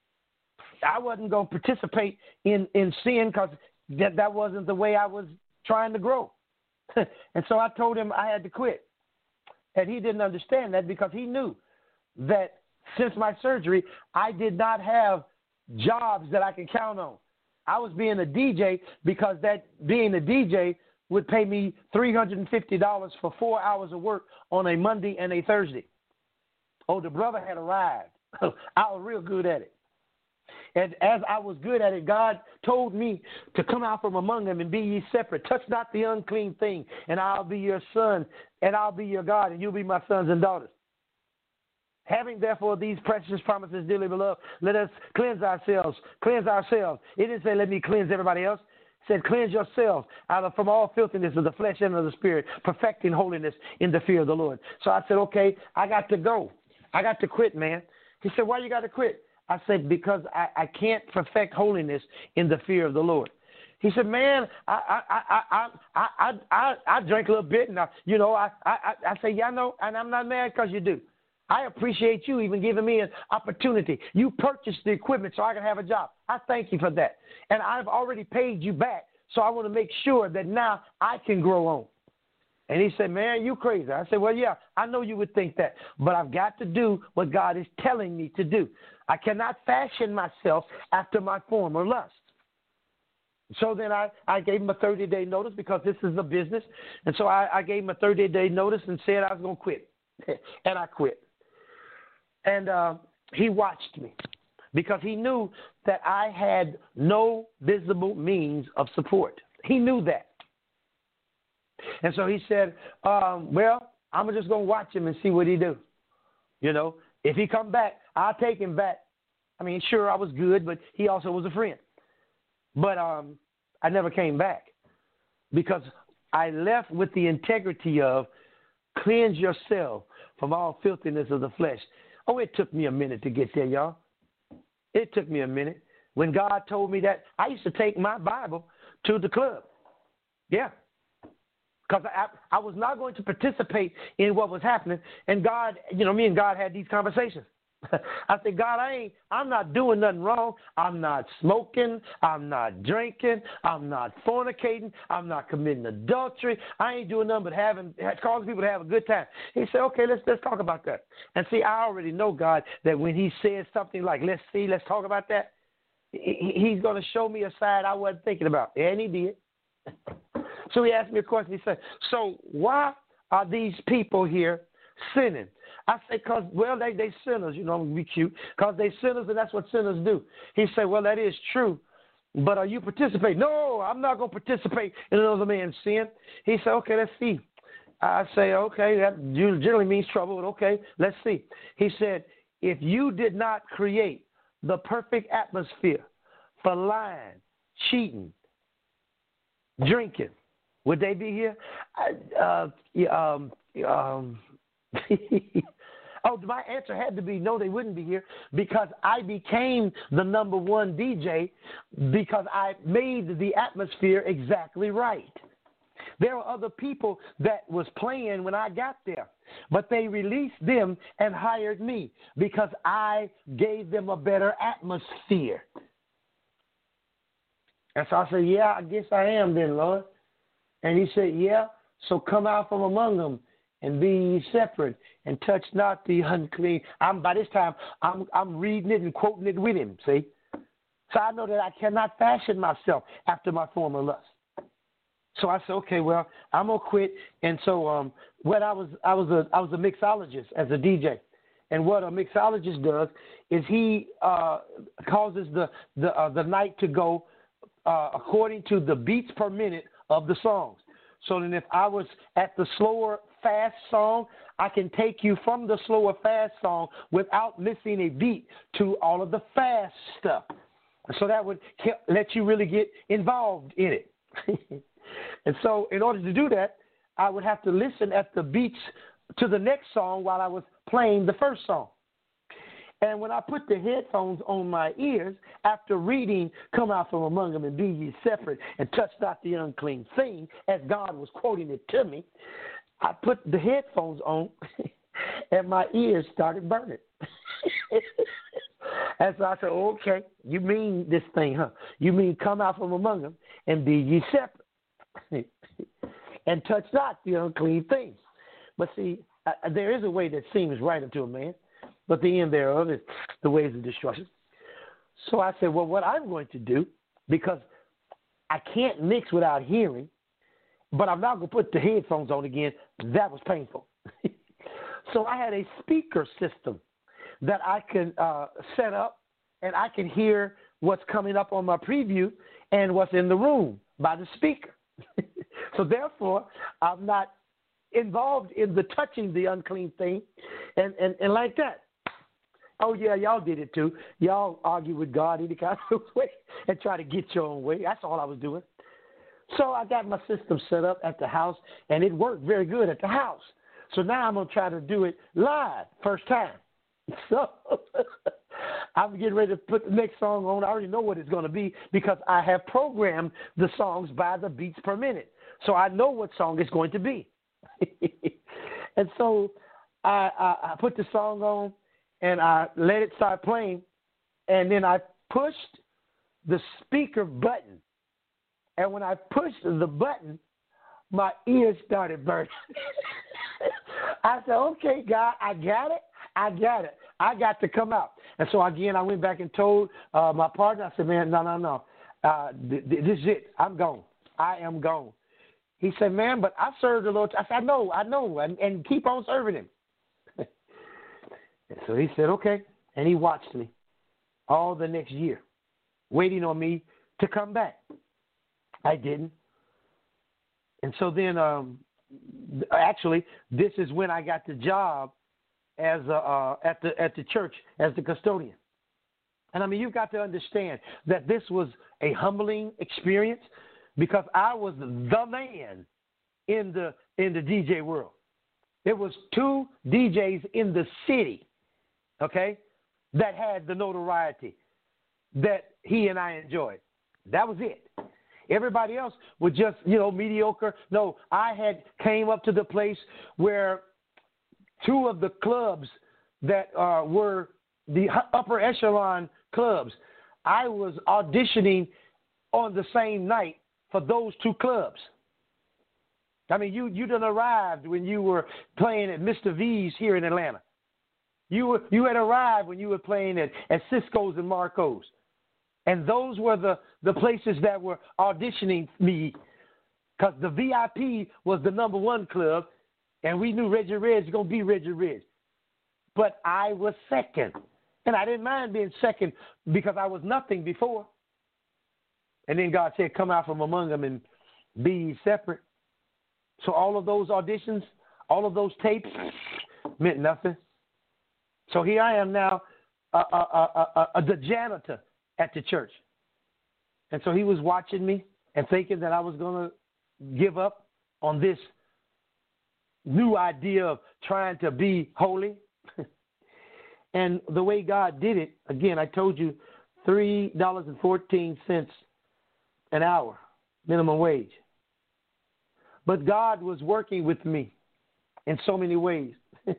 I wasn't going to participate in in sin because that that wasn't the way I was trying to grow. And so I told him I had to quit. And he didn't understand that because he knew that since my surgery, I did not have jobs that I could count on. I was being a D J because that being a D J would pay me three hundred fifty dollars for four hours of work on a Monday and a Thursday. Oh, the brother had arrived. I was real good at it. And as I was good at it, God told me to come out from among them and be ye separate. Touch not the unclean thing, and I'll be your son, and I'll be your God, and you'll be my sons and daughters. Having, therefore, these precious promises, dearly beloved, let us cleanse ourselves. Cleanse ourselves. It didn't say let me cleanse everybody else. It said cleanse yourselves out of from all filthiness of the flesh and of the spirit, perfecting holiness in the fear of the Lord. So I said, okay, I got to go. I got to quit, man. He said, why you got to quit? I said, because I, I can't perfect holiness in the fear of the Lord. He said, man, I I I I I I, I drank a little bit, and I, you know, I I I say, yeah, I know, and I'm not mad because you do. I appreciate you even giving me an opportunity. You purchased the equipment so I can have a job. I thank you for that, and I've already paid you back, so I want to make sure that now I can grow on. And he said, man, you crazy. I said, well, yeah, I know you would think that, but I've got to do what God is telling me to do. I cannot fashion myself after my former lust. So then I, I gave him a thirty-day notice because this is a business. And so I, I gave him a thirty-day notice and said I was going to quit. And I quit. And uh, he watched me because he knew that I had no visible means of support. He knew that. And so he said, um, well, I'm just going to watch him and see what he do. You know, if he come back, I'll take him back. I mean, sure, I was good, but he also was a friend. But um, I never came back because I left with the integrity of cleanse yourself from all filthiness of the flesh. Oh, it took me a minute to get there, y'all. It took me a minute. When God told me that, I used to take my Bible to the club. Yeah. because I, I was not going to participate in what was happening. And God, you know, me and God had these conversations. I said, God, I ain't, I'm not doing nothing wrong. I'm not smoking. I'm not drinking. I'm not fornicating. I'm not committing adultery. I ain't doing nothing but having, causing people to have a good time. He said, okay, let's let's talk about that. And see, I already know, God, that when he says something like, let's see, let's talk about that, he, he's going to show me a side I wasn't thinking about. And he did. So he asked me a question. He said, so why are these people here sinning? I said, because, well, they, they sinners, you know, I'm going to be cute, because they sinners, and that's what sinners do. He said, well, that is true, but are you participating? No, I'm not going to participate in another man's sin. He said, okay, let's see. I say, okay, that generally means trouble, but okay, let's see. He said, if you did not create the perfect atmosphere for lying, cheating, drinking, would they be here? Uh, um, um, oh, my answer had to be no, they wouldn't be here, because I became the number one D J because I made the atmosphere exactly right. There were other people that was playing when I got there, but they released them and hired me because I gave them a better atmosphere. And so I said, yeah, I guess I am then, Lord. And he said, yeah, so come out from among them and be ye separate and touch not the unclean. I'm by this time I'm I'm reading it and quoting it with him, see? So I know that I cannot fashion myself after my former lust. So I said, okay, well, I'm gonna quit. And so um what I was I was a I was a mixologist as a D J. And what a mixologist does is he uh, causes the the uh, the night to go uh, according to the beats per minute of the songs. So then if I was at the slower, fast song, I can take you from the slower, fast song without missing a beat to all of the fast stuff. So that would let you really get involved in it. And so in order to do that, I would have to listen at the beats to the next song while I was playing the first song. And when I put the headphones on my ears, after reading, come out from among them and be ye separate and touch not the unclean thing, as God was quoting it to me, I put the headphones on and my ears started burning. And so I said, okay, you mean this thing, huh? You mean come out from among them and be ye separate and touch not the unclean things. But see, uh, there is a way that seems right unto a man, but the end thereof is the ways of destruction. So I said, well, what I'm going to do, because I can't mix without hearing, but I'm not going to put the headphones on again. That was painful. So I had a speaker system that I can uh, set up, and I can hear what's coming up on my preview and what's in the room by the speaker. So therefore, I'm not involved in the touching the unclean thing and, and, and like that. Oh, yeah, y'all did it too. Y'all argue with God any kind of way and try to get your own way. That's all I was doing. So I got my system set up at the house, and it worked very good at the house. So now I'm going to try to do it live, first time. So I'm getting ready to put the next song on. I already know what it's going to be because I have programmed the songs by the beats per minute. So I know what song it's going to be. And so I, I, I put the song on, and I let it start playing, and then I pushed the speaker button. And when I pushed the button, my ears started burning. I said, okay, God, I got it. I got it. I got to come out. And so, again, I went back and told uh, my partner, I said, man, no, no, no. Uh, th- th- this is it. I'm gone. I am gone. He said, man, but I served the Lord. I said, I know, I know, and, and keep on serving him. And so he said, okay. And he watched me all the next year, waiting on me to come back. I didn't. And so then, um, actually, this is when I got the job as a, uh, at the at the church as the custodian. And I mean, you've got to understand that this was a humbling experience because I was the man in the in the D J world. There was two D Js in the city, okay, that had the notoriety that he and I enjoyed. That was it. Everybody else was just, you know, mediocre. No, I had came up to the place where two of the clubs that uh, were the upper echelon clubs, I was auditioning on the same night for those two clubs. I mean, you you done arrived when you were playing at Mister V's here in Atlanta. You were, you had arrived when you were playing at, at Cisco's and Marco's. And those were the, the places that were auditioning me, because the V I P was the number one club, and we knew Reggie Reg was going to be Reggie Reg. But I was second. And I didn't mind being second because I was nothing before. And then God said, come out from among them and be ye separate. So all of those auditions, all of those tapes meant nothing. So here I am now, uh, uh, uh, uh, uh, the janitor at the church. And so he was watching me and thinking that I was going to give up on this new idea of trying to be holy. And the way God did it, again, I told you, three dollars and fourteen cents an hour, minimum wage. But God was working with me in so many ways.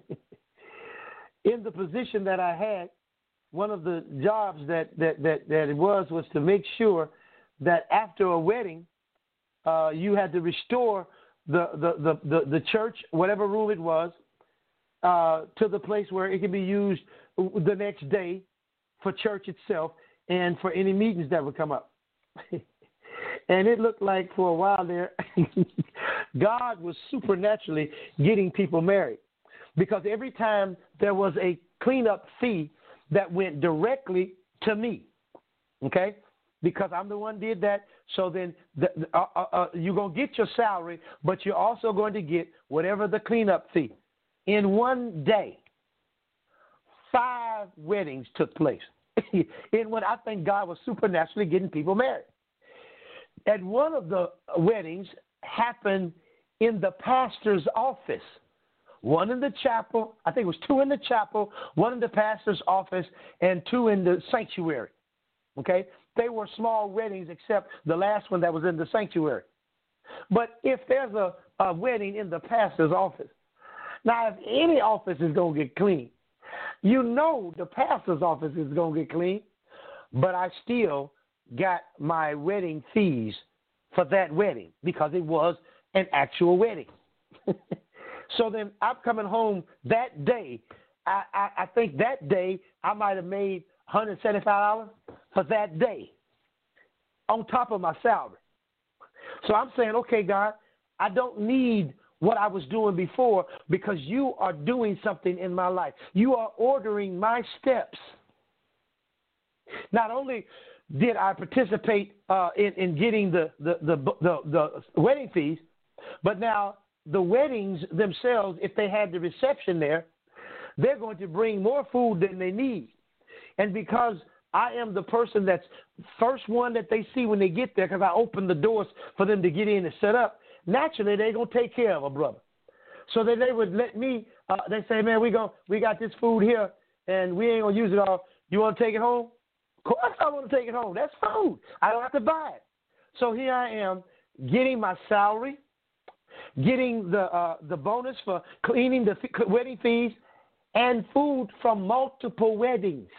In the position that I had, one of the jobs that, that, that, that it was was to make sure that after a wedding, uh, you had to restore the, the, the, the, the church, whatever room it was, uh, to the place where it could be used the next day for church itself and for any meetings that would come up. And it looked like for a while there, God was supernaturally getting people married. Because every time there was a cleanup fee that went directly to me, okay? Because I'm the one who did that. So then the, uh, uh, uh, you're going to get your salary, but you're also going to get whatever the cleanup fee. In one day, five weddings took place. In what I think God was supernaturally getting people married. And one of the weddings happened in the pastor's office. One in the chapel, I think it was two in the chapel, one in the pastor's office, and two in the sanctuary. Okay? They were small weddings except the last one that was in the sanctuary. But if there's a, a wedding in the pastor's office, now if any office is going to get clean, you know the pastor's office is going to get clean, but I still got my wedding fees for that wedding because it was an actual wedding. So then I'm coming home that day. I, I, I think that day I might have made one hundred seventy-five dollars for that day on top of my salary. So I'm saying, okay, God, I don't need what I was doing before because you are doing something in my life. You are ordering my steps. Not only did I participate uh, in, in getting the, the, the, the, the wedding fees, but now the weddings themselves, if they had the reception there, they're going to bring more food than they need. And because I am the person that's first one that they see when they get there, because I open the doors for them to get in and set up, naturally they're going to take care of a brother. So that they would let me, uh, they say, man, we go, we got this food here, and we ain't going to use it all. You want to take it home? Of course I want to take it home. That's food. I don't have to buy it. So here I am getting my salary, getting the uh, the bonus for cleaning the f- wedding fees, and food from multiple weddings.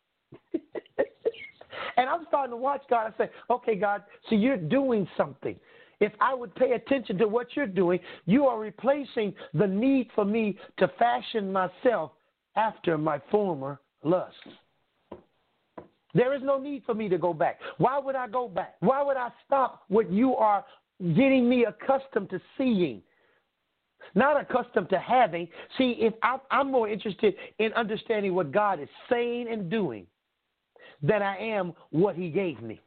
And I'm starting to watch God and say, okay, God, so you're doing something. If I would pay attention to what you're doing, you are replacing the need for me to fashion myself after my former lusts. There is no need for me to go back. Why would I go back? Why would I stop what you are getting me accustomed to seeing? Not accustomed to having. See, if I, I'm more interested in understanding what God is saying and doing than I am what he gave me.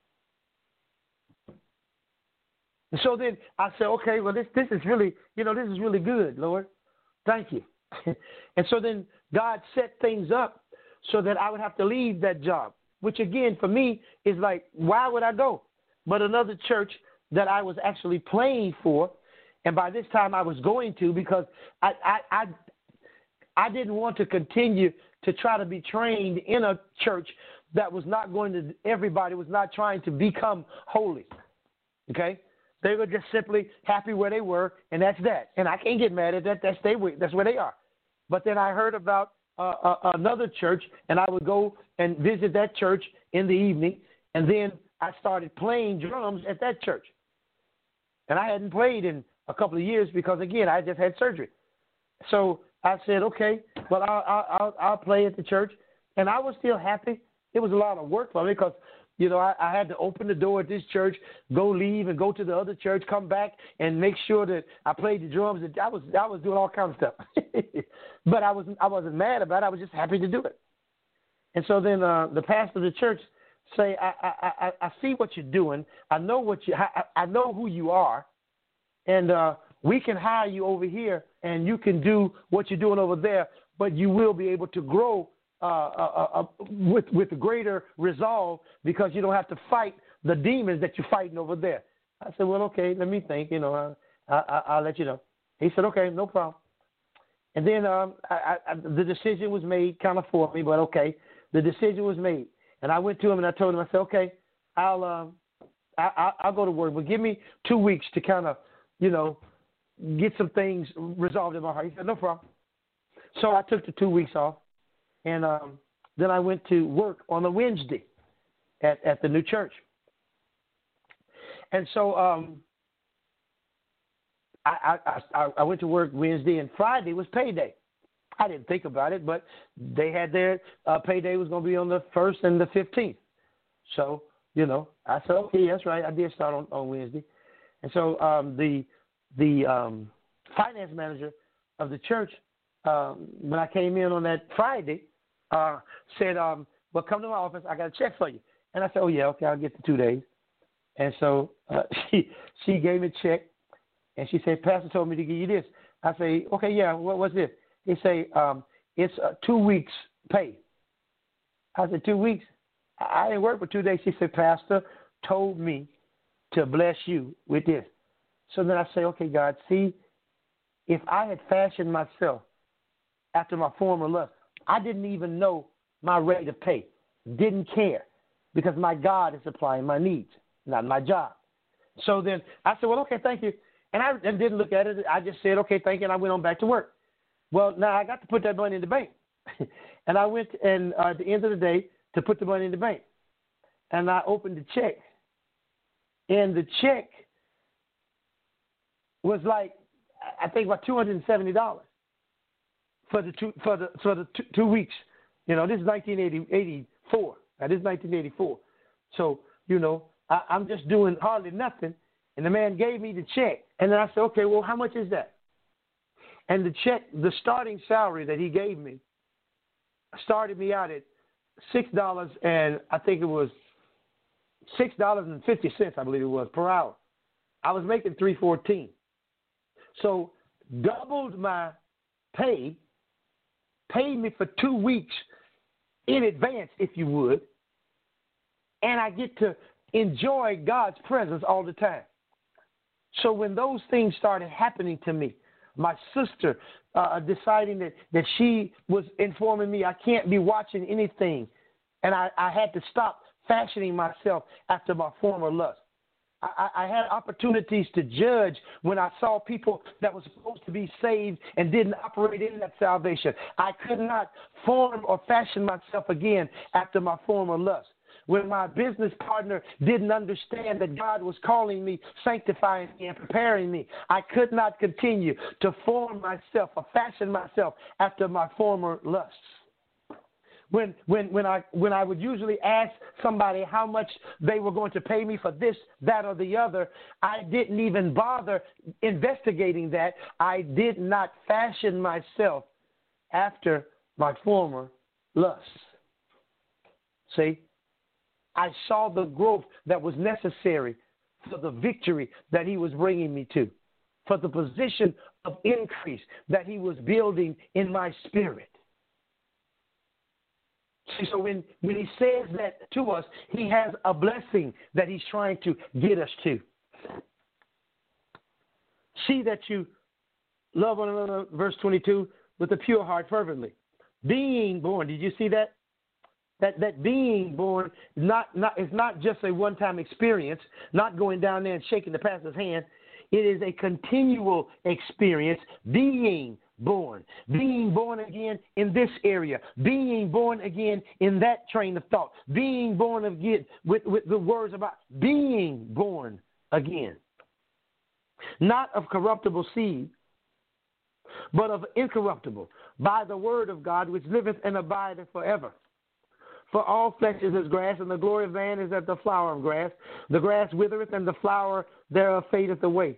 And so then I said, okay, well, this, this is really, you know, this is really good, Lord. Thank you. And so then God set things up so that I would have to leave that job, which again, for me, is like, why would I go? But another church that I was actually playing for, and by this time I was going to, because I, I, I, I didn't want to continue to try to be trained in a church that was not going to, everybody was not trying to become holy. Okay? They were just simply happy where they were, and that's that. And I can't get mad at that. That's, they, that's where they are. But then I heard about uh, uh, another church, and I would go and visit that church in the evening, and then I started playing drums at that church. And I hadn't played in a couple of years because, again, I just had surgery. So I said, okay, well, I'll, I'll, I'll play at the church. And I was still happy. It was a lot of work for me because, you know, I, I had to open the door at this church, go leave and go to the other church, come back and make sure that I played the drums. I was I was doing all kinds of stuff. But I wasn't, I wasn't mad about it. I was just happy to do it. And so then uh, the pastor of the church say, I, I, I, I see what you're doing. I know what you, I, I know who you are. And uh, we can hire you over here and you can do what you're doing over there, but you will be able to grow uh, uh, uh, with, with greater resolve because you don't have to fight the demons that you're fighting over there. I said, well, okay, let me think, you know, I, I, I'll let you know. He said, okay, no problem. And then um, I, I, the decision was made kind of for me, but okay, the decision was made. And I went to him and I told him, I said, okay, I'll, um, I, I, I'll go to work, but give me two weeks to kind of, you know, get some things resolved in my heart. He said, no problem. So I took the two weeks off, and um, then I went to work on a Wednesday at, at the new church. And so um, I, I, I went to work Wednesday, and Friday was payday. I didn't think about it, but they had their uh, payday was going to be on the first and the fifteenth. So, you know, I said, okay, that's right. I did start on, on Wednesday. And so um, the the um, finance manager of the church, um, when I came in on that Friday, uh, said, um, well, come to my office. I got a check for you. And I said, oh, yeah, okay, I'll get the two days. And so uh, she she gave me a check, and she said, Pastor told me to give you this. I say, okay, yeah, what, what's this? He say, um, it's uh, two weeks pay. I said, two weeks? I didn't work for two days. She said, Pastor told me to bless you with this. So then I say, okay, God, see, if I had fashioned myself after my former lust, I didn't even know my rate of pay, didn't care, because my God is supplying my needs, not my job. So then I said, well, okay, thank you. And I and didn't look at it. I just said, okay, thank you, and I went on back to work. Well, now I got to put that money in the bank. And I went and uh, at the end of the day to put the money in the bank. And I opened the check. And the check was like, I think about two hundred seventy dollars for the two, for the, for the two, two weeks. You know, this is nineteen eighty-four. Now, this is nineteen eighty-four. So, you know, I, I'm just doing hardly nothing. And the man gave me the check. And then I said, okay, well, how much is that? And the check, the starting salary that he gave me started me out at six dollars and I think it was six dollars and fifty cents, I believe it was, per hour. I was making three fourteen. So doubled my pay, paid me for two weeks in advance, if you would, and I get to enjoy God's presence all the time. So when those things started happening to me, my sister uh, deciding that, that she was informing me I can't be watching anything, and I, I had to stop fashioning myself after my former lust. I, I had opportunities to judge when I saw people that were supposed to be saved and didn't operate in that salvation. I could not form or fashion myself again after my former lust. When my business partner didn't understand that God was calling me, sanctifying me, and preparing me, I could not continue to form myself or fashion myself after my former lusts. When when when I when I would usually ask somebody how much they were going to pay me for this, that, or the other, I didn't even bother investigating that. I did not fashion myself after my former lusts. See? I saw the growth that was necessary for the victory that he was bringing me to, for the position of increase that he was building in my spirit. See, so when, when he says that to us, he has a blessing that he's trying to get us to. See that you love one another, verse twenty-two, with a pure heart fervently. Being born, did you see that? that, that being born not, not, is not just a one-time experience, not going down there and shaking the pastor's hand. It is a continual experience, being born, being born again in this area, being born again in that train of thought, being born again with, with the words about being born again. Not of corruptible seed, but of incorruptible, by the word of God, which liveth and abideth forever. For all flesh is as grass, and the glory of man is as the flower of grass. The grass withereth, and the flower thereof fadeth away,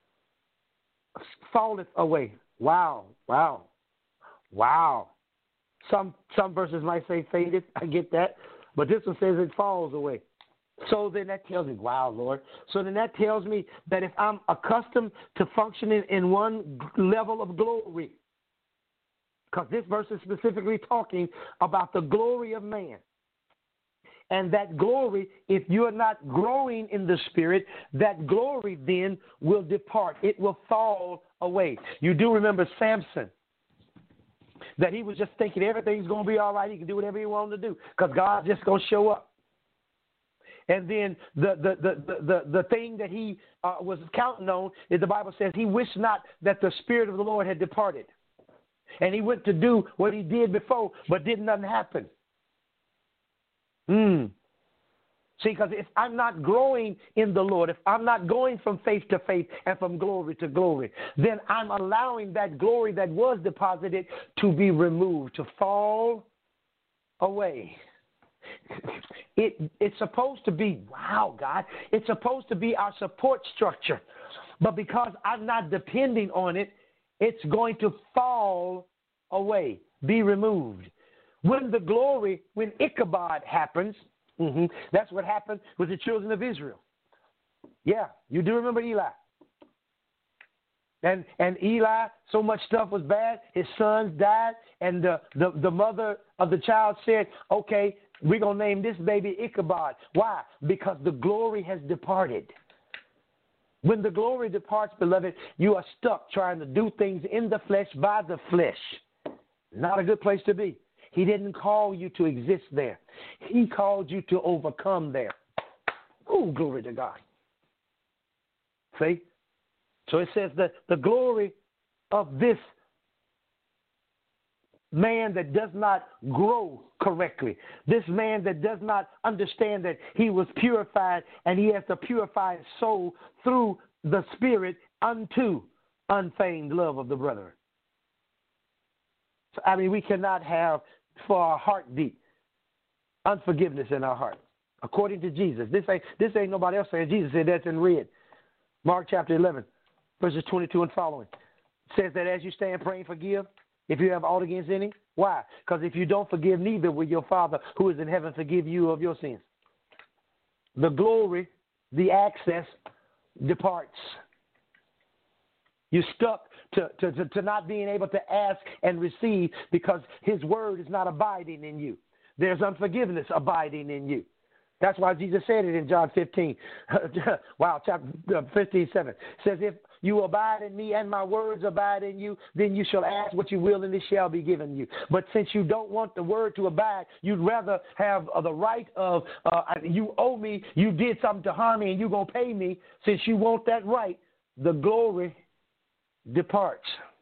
falleth away. Wow, wow, wow. Some some verses might say fadeth. I get that. But this one says it falls away. So then that tells me, wow, Lord. So then that tells me that if I'm accustomed to functioning in one level of glory, because this verse is specifically talking about the glory of man. And that glory, if you're not growing in the Spirit, that glory then will depart. It will fall away. You do remember Samson, that he was just thinking everything's going to be all right. He can do whatever he wanted to do because God's just going to show up. And then the the, the, the, the thing that he uh, was counting on is the Bible says he wished not that the Spirit of the Lord had departed. And he went to do what he did before, but did nothing happen. Hmm. See, because if I'm not growing in the Lord, if I'm not going from faith to faith and from glory to glory, then I'm allowing that glory that was deposited to be removed, to fall away. It, it's supposed to be, wow, God, it's supposed to be our support structure. But because I'm not depending on it, it's going to fall away, be removed. When the glory, when Ichabod happens, mm-hmm, that's what happened with the children of Israel. Yeah, you do remember Eli. And and Eli, so much stuff was bad, his sons died, and the, the, the mother of the child said, okay, we're going to name this baby Ichabod. Why? Because the glory has departed. When the glory departs, beloved, you are stuck trying to do things in the flesh by the flesh. Not a good place to be. He didn't call you to exist there. He called you to overcome there. Oh, glory to God. See? So it says that the glory of this man that does not grow correctly, this man that does not understand that he was purified and he has to purify his soul through the Spirit unto unfeigned love of the brethren. So, I mean, we cannot have for our heartbeat unforgiveness in our heart. According to Jesus. This ain't, this ain't nobody else saying. Jesus said that's in red. Mark chapter eleven, verses twenty-two and following. It says that as you stand praying, forgive if you have aught against any. Why? Because if you don't forgive, neither will your Father who is in heaven forgive you of your sins. The glory, the access departs. You're stuck to, to, to, to not being able to ask and receive because his word is not abiding in you. There's unforgiveness abiding in you. That's why Jesus said it in John fifteen. Wow, chapter fifteen, seven. It says, if you abide in me and my words abide in you, then you shall ask what you will and it shall be given you. But since you don't want the word to abide, you'd rather have uh, the right of, uh, you owe me, you did something to harm me and you're going to pay me. Since you want that right, the glory departs.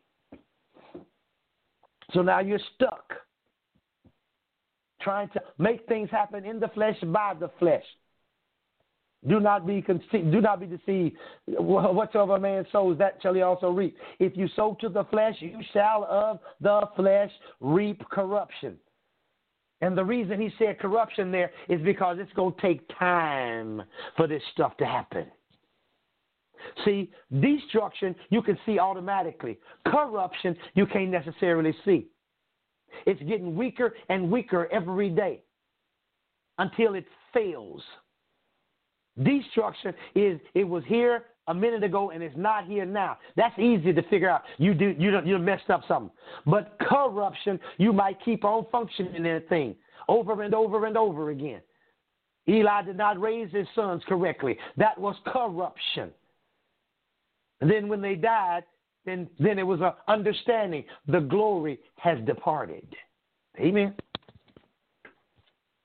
So now you're stuck trying to make things happen in the flesh by the flesh. Do not be conce- do not be deceived. Whatsoever a man sows, that shall he also reap. If you sow to the flesh, you shall of the flesh reap corruption. And the reason he said corruption there is because it's going to take time for this stuff to happen. See, destruction you can see automatically. Corruption you can't necessarily see. It's getting weaker and weaker every day until it fails. Destruction is it was here a minute ago and it's not here now. That's easy to figure out. You do you don't you messed up something. But corruption, you might keep on functioning in that thing over and over and over again. Eli did not raise his sons correctly. That was corruption. And then when they died, Then, then it was an understanding. The glory has departed. Amen.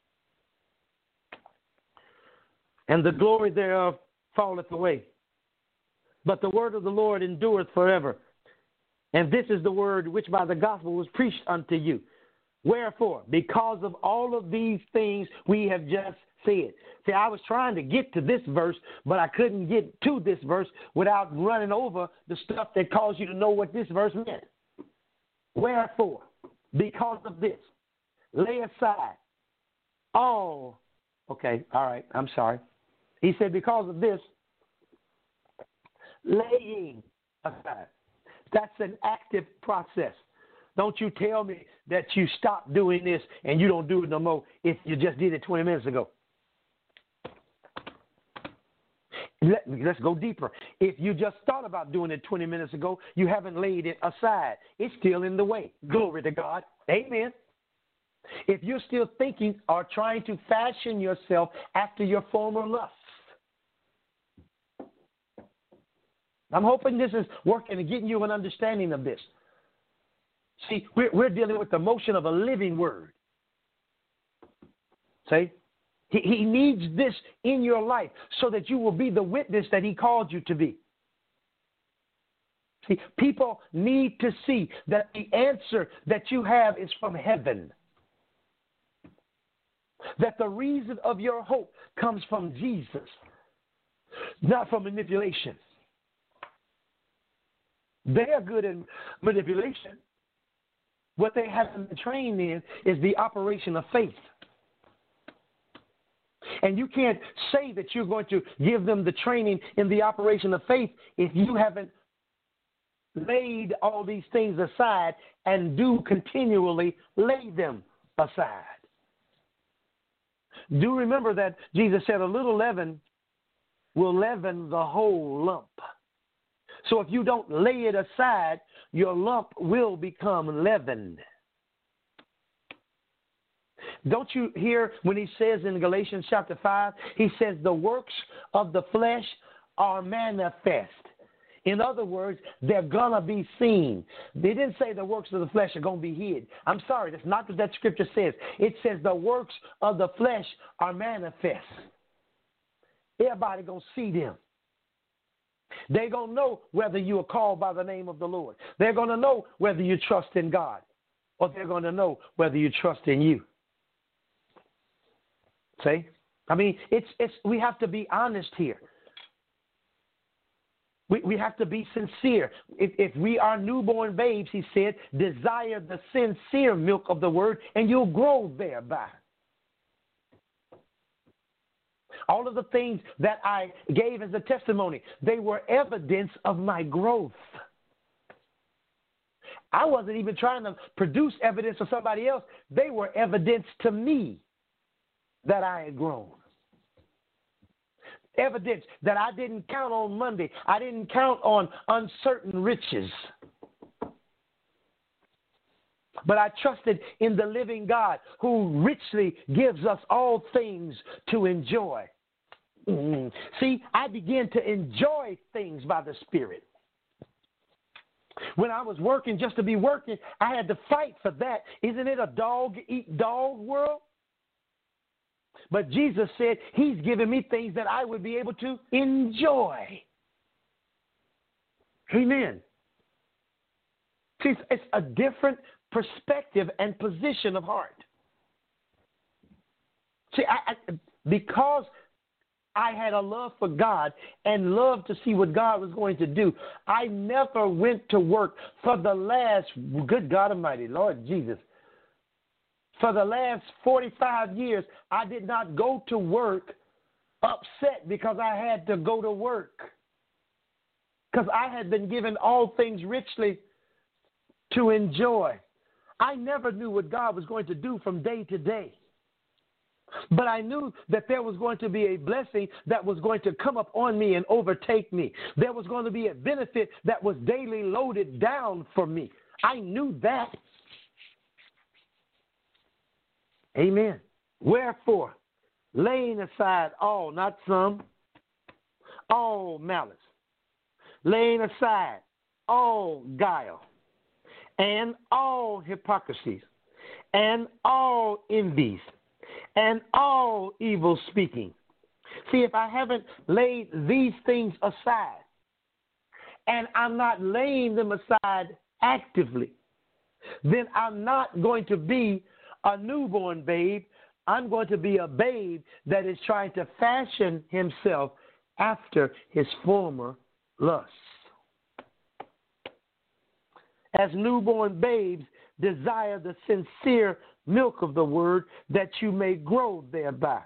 and the glory thereof falleth away. But the word of the Lord endureth forever. And this is the word which by the gospel was preached unto you. Wherefore, because of all of these things we have just said. See, I was trying to get to this verse, but I couldn't get to this verse without running over the stuff that caused you to know what this verse meant. Wherefore, because of this, lay aside all. Okay, all right, I'm sorry. He said, because of this, laying aside. That's an active process. Don't you tell me that you stopped doing this and you don't do it no more if you just did it twenty minutes ago. Let, let's go deeper. If you just thought about doing it twenty minutes ago, you haven't laid it aside. It's still in the way. Glory to God. Amen. If you're still thinking or trying to fashion yourself after your former lusts, I'm hoping this is working and getting you an understanding of this. See, we're, we're dealing with the motion of a living word. See? He, he needs this in your life so that you will be the witness that he called you to be. See, people need to see that the answer that you have is from heaven. That the reason of your hope comes from Jesus, not from manipulation. They are good in manipulation. What they haven't been trained in is the operation of faith. And you can't say that you're going to give them the training in the operation of faith if you haven't laid all these things aside and do continually lay them aside. Do remember that Jesus said a little leaven will leaven the whole lump. So if you don't lay it aside, your lump will become leavened. Don't you hear when he says in Galatians chapter five, he says the works of the flesh are manifest. In other words, they're going to be seen. They didn't say the works of the flesh are going to be hid. I'm sorry, that's not what that scripture says. It says the works of the flesh are manifest. Everybody going to see them. They're going to know whether you are called by the name of the Lord. They're going to know whether you trust in God, or they're going to know whether you trust in you. See? I mean, it's it's we have to be honest here. We we have to be sincere. If if we are newborn babes, he said, desire the sincere milk of the word, and you'll grow thereby. All of the things that I gave as a testimony, they were evidence of my growth. I wasn't even trying to produce evidence for somebody else. They were evidence to me that I had grown. Evidence that I didn't count on Monday. I didn't count on uncertain riches. But I trusted in the living God who richly gives us all things to enjoy. Mm-hmm. See, I began to enjoy things by the Spirit. When I was working just to be working, I had to fight for that. Isn't it a dog-eat-dog world? But Jesus said he's given me things that I would be able to enjoy. Amen. See, it's a different perspective and position of heart. See, I, I, because I had a love for God and love to see what God was going to do, I never went to work for the last, good God Almighty, Lord Jesus, for the last forty-five years, I did not go to work upset because I had to go to work. Because I had been given all things richly to enjoy. I never knew what God was going to do from day to day. But I knew that there was going to be a blessing that was going to come up on me and overtake me. There was going to be a benefit that was daily loaded down for me. I knew that. Amen. Wherefore, laying aside all, not some, all malice, laying aside all guile, and all hypocrisies, and all envies, and all evil speaking, See, if I haven't laid these things aside, and I'm not laying them aside actively, then I'm not going to be a newborn babe. I'm going to be a babe that is trying to fashion himself after his former lusts. As newborn babes, desire the sincere milk of the word that you may grow thereby.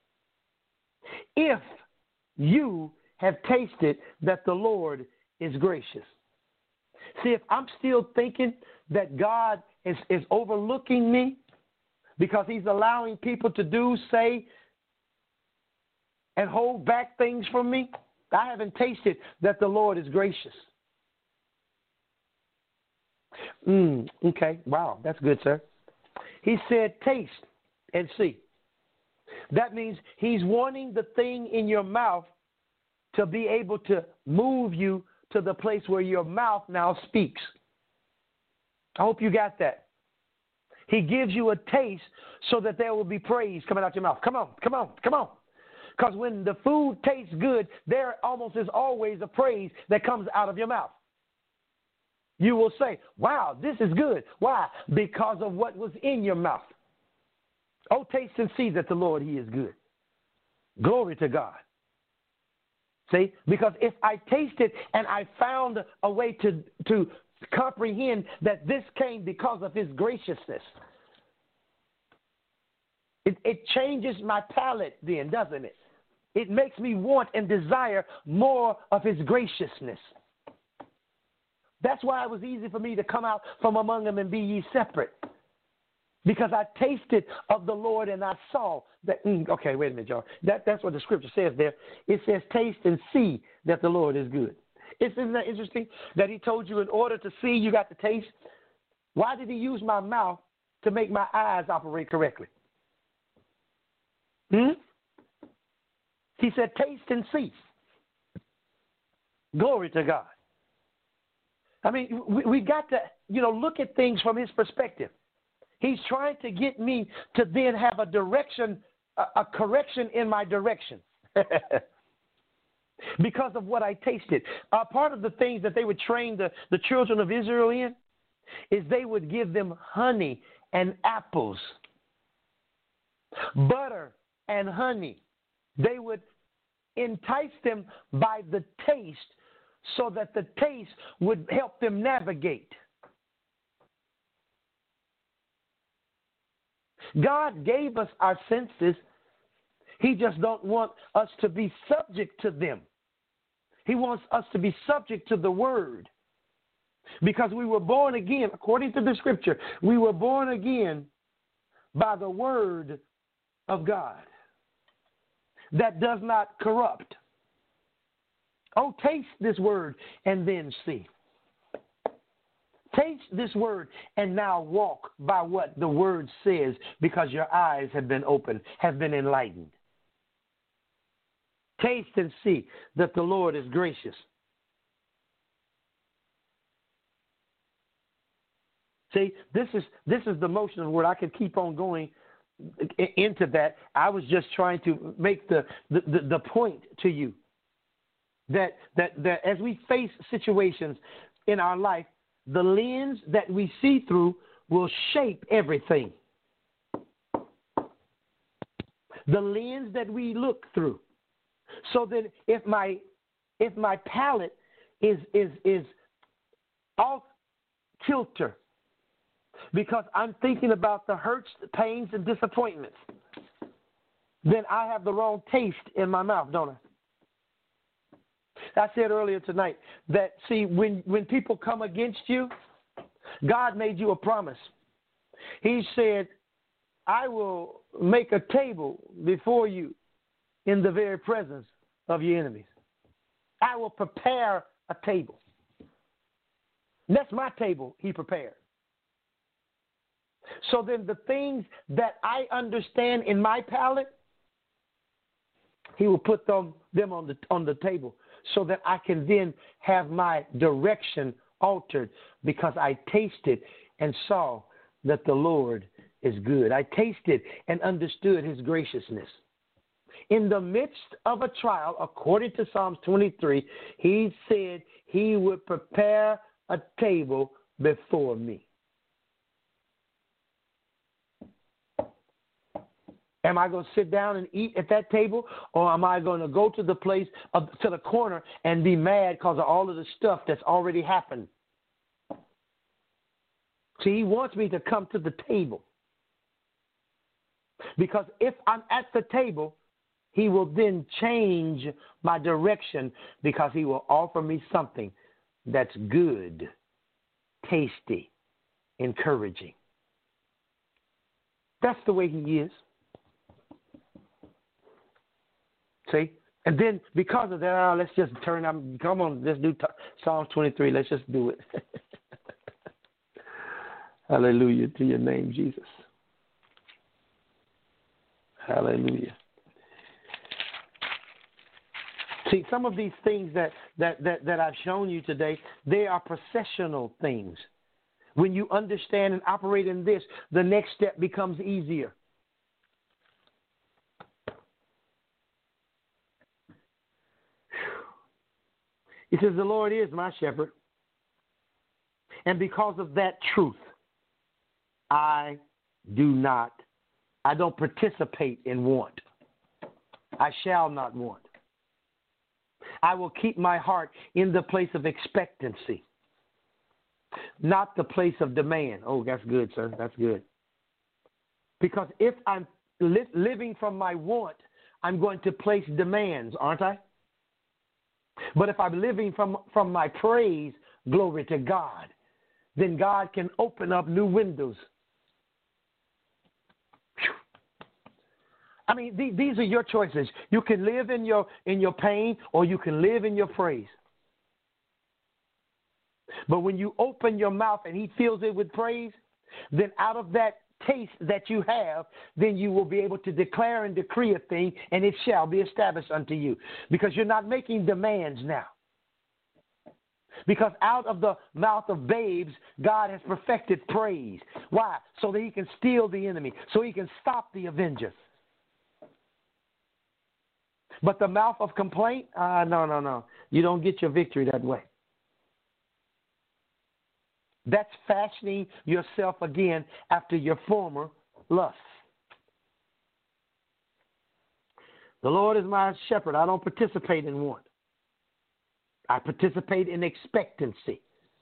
If you have tasted that the Lord is gracious. See, if I'm still thinking that God is, is overlooking me because he's allowing people to do, say, and hold back things from me, I haven't tasted that the Lord is gracious. Mm, okay, wow, that's good, sir. He said, taste and see. That means he's wanting the thing in your mouth to be able to move you to the place where your mouth now speaks. I hope you got that. He gives you a taste so that there will be praise coming out your mouth. Come on, come on, come on. Because when the food tastes good, there almost is always a praise that comes out of your mouth. You will say, wow, this is good. Why? Because of what was in your mouth. Oh, taste and see that the Lord, he is good. Glory to God. See, because if I tasted and I found a way to, to comprehend that this came because of his graciousness, it, it changes my palate then, doesn't it? It makes me want and desire more of his graciousness. That's why it was easy for me to come out from among them and be ye separate. Because I tasted of the Lord and I saw that, mm, okay, wait a minute, y'all. That, that's what the scripture says there. It says, taste and see that the Lord is good. Isn't that interesting that he told you in order to see, you got to taste? Why did he use my mouth to make my eyes operate correctly? Hmm? He said, taste and see. Glory to God. I mean, we, we got to, you know, look at things from his perspective. He's trying to get me to then have a direction, a, a correction in my direction. Because of what I tasted. Uh, part of the things that they would train the, the children of Israel in is they would give them honey and apples, butter and honey. They would entice them by the taste so that the taste would help them navigate. God gave us our senses. He just don't want us to be subject to them. He wants us to be subject to the word. Because we were born again, according to the scripture, we were born again by the word of God that does not corrupt. Oh, taste this word and then see. Taste this word and now walk by what the word says, because your eyes have been opened, have been enlightened. Taste and see that the Lord is gracious. See, this is this is the motion of the word. I could keep on going into that. I was just trying to make the the, the, the point to you that, that that as we face situations in our life, the lens that we see through will shape everything. The lens that we look through. So that if my if my palate is is is off kilter because I'm thinking about the hurts, the pains, and disappointments, then I have the wrong taste in my mouth, don't I? I said earlier tonight that, see, when, when people come against you, God made you a promise. He said, I will make a table before you in the very presence of your enemies. I will prepare a table. And that's my table he prepared. So then the things that I understand in my palate, he will put them, them on the on the table so that I can then have my direction altered, because I tasted and saw that the Lord is good. I tasted and understood his graciousness. In the midst of a trial, according to Psalms twenty-three, he said he would prepare a table before me. Am I going to sit down and eat at that table, or am I going to go to the place, of, to the corner, and be mad because of all of the stuff that's already happened? See, he wants me to come to the table. Because if I'm at the table, he will then change my direction, because he will offer me something that's good, tasty, encouraging. That's the way he is. See? And then because of that, uh, let's just turn up. Come on, let's do t- Psalms twenty-three. Let's just do it. Hallelujah to your name, Jesus. Hallelujah. See, some of these things that, that, that, that I've shown you today, they are processional things. When you understand and operate in this, the next step becomes easier. He says, the Lord is my shepherd, and because of that truth, I do not, I don't participate in want. I shall not want. I will keep my heart in the place of expectancy, not the place of demand. Oh, that's good, sir. That's good. Because if I'm li- living from my want, I'm going to place demands, aren't I? But if I'm living from, from my praise, glory to God, then God can open up new windows. I mean, th- these are your choices. You can live in your in your pain, or you can live in your praise. But when you open your mouth and he fills it with praise, then out of that taste that you have, then you will be able to declare and decree a thing, and it shall be established unto you. Because you're not making demands now. Because out of the mouth of babes, God has perfected praise. Why? So that he can steal the enemy, so he can stop the avenger. But the mouth of complaint, uh, no, no, no. You don't get your victory that way. That's fashioning yourself again after your former lust. The Lord is my shepherd. I don't participate in want. I participate in expectancy.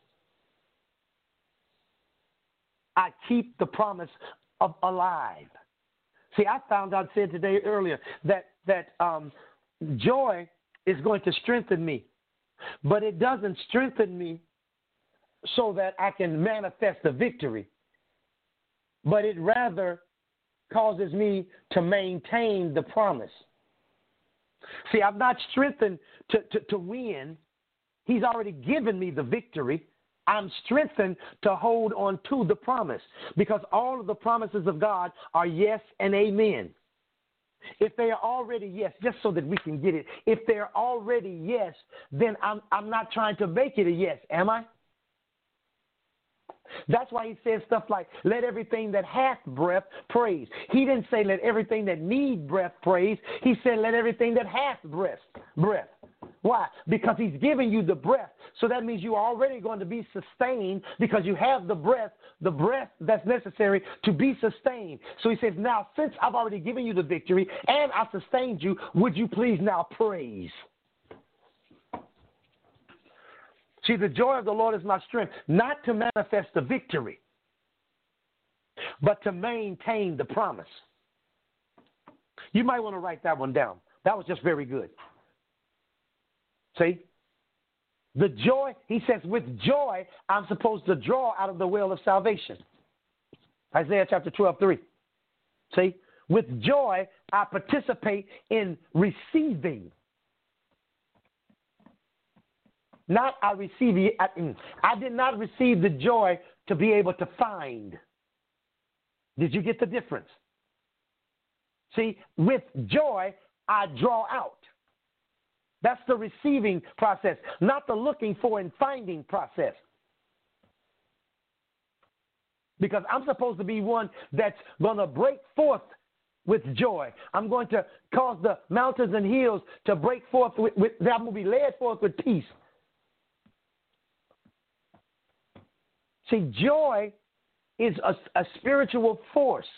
I keep the promise of alive. See, I found out, said today earlier, that, that um, joy is going to strengthen me. But it doesn't strengthen me so that I can manifest the victory, but it rather causes me to maintain the promise. See, I'm not strengthened to, to, to win. He's already given me the victory. I'm strengthened to hold on to the promise, because all of the promises of God are yes and amen. If they are already yes, just so that we can get it, if they're already yes, then I'm, I'm not trying to make it a yes, am I? That's why he says stuff like, let everything that hath breath praise. He didn't say let everything that need breath praise. He said let everything that hath breath, breath. Why? Because he's giving you the breath. So that means you're already going to be sustained, because you have the breath, the breath that's necessary to be sustained. So he says, now, since I've already given you the victory and I sustained you, would you please now praise? See, the joy of the Lord is my strength, not to manifest the victory, but to maintain the promise. You might want to write that one down. That was just very good. See? The joy, he says, with joy, I'm supposed to draw out of the well of salvation. Isaiah chapter twelve, three. See? With joy, I participate in receiving. Not I receive it. I, I did not receive the joy to be able to find. Did you get the difference? See, with joy, I draw out. That's the receiving process, not the looking for and finding process. Because I'm supposed to be one that's going to break forth with joy. I'm going to cause the mountains and hills to break forth with, with I'm going to be led forth with peace. See, joy is a, a spiritual force.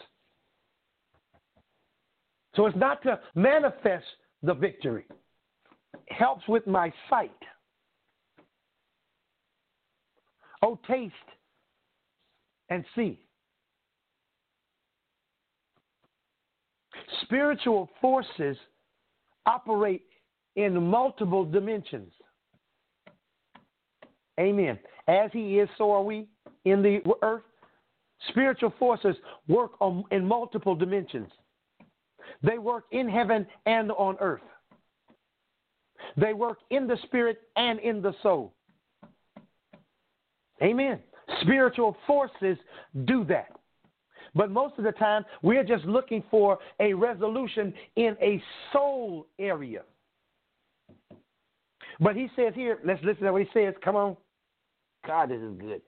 So it's not to manifest the victory. It helps with my sight. Oh, taste and see. Spiritual forces operate in multiple dimensions. Amen. As he is, so are we in the earth. Spiritual forces work on, in multiple dimensions. They work in heaven and on earth. They work in the spirit and in the soul. Amen. Spiritual forces do that. But most of the time, we're just looking for a resolution in a soul area. But he says here, let's listen to what he says. Come on. God, this is good.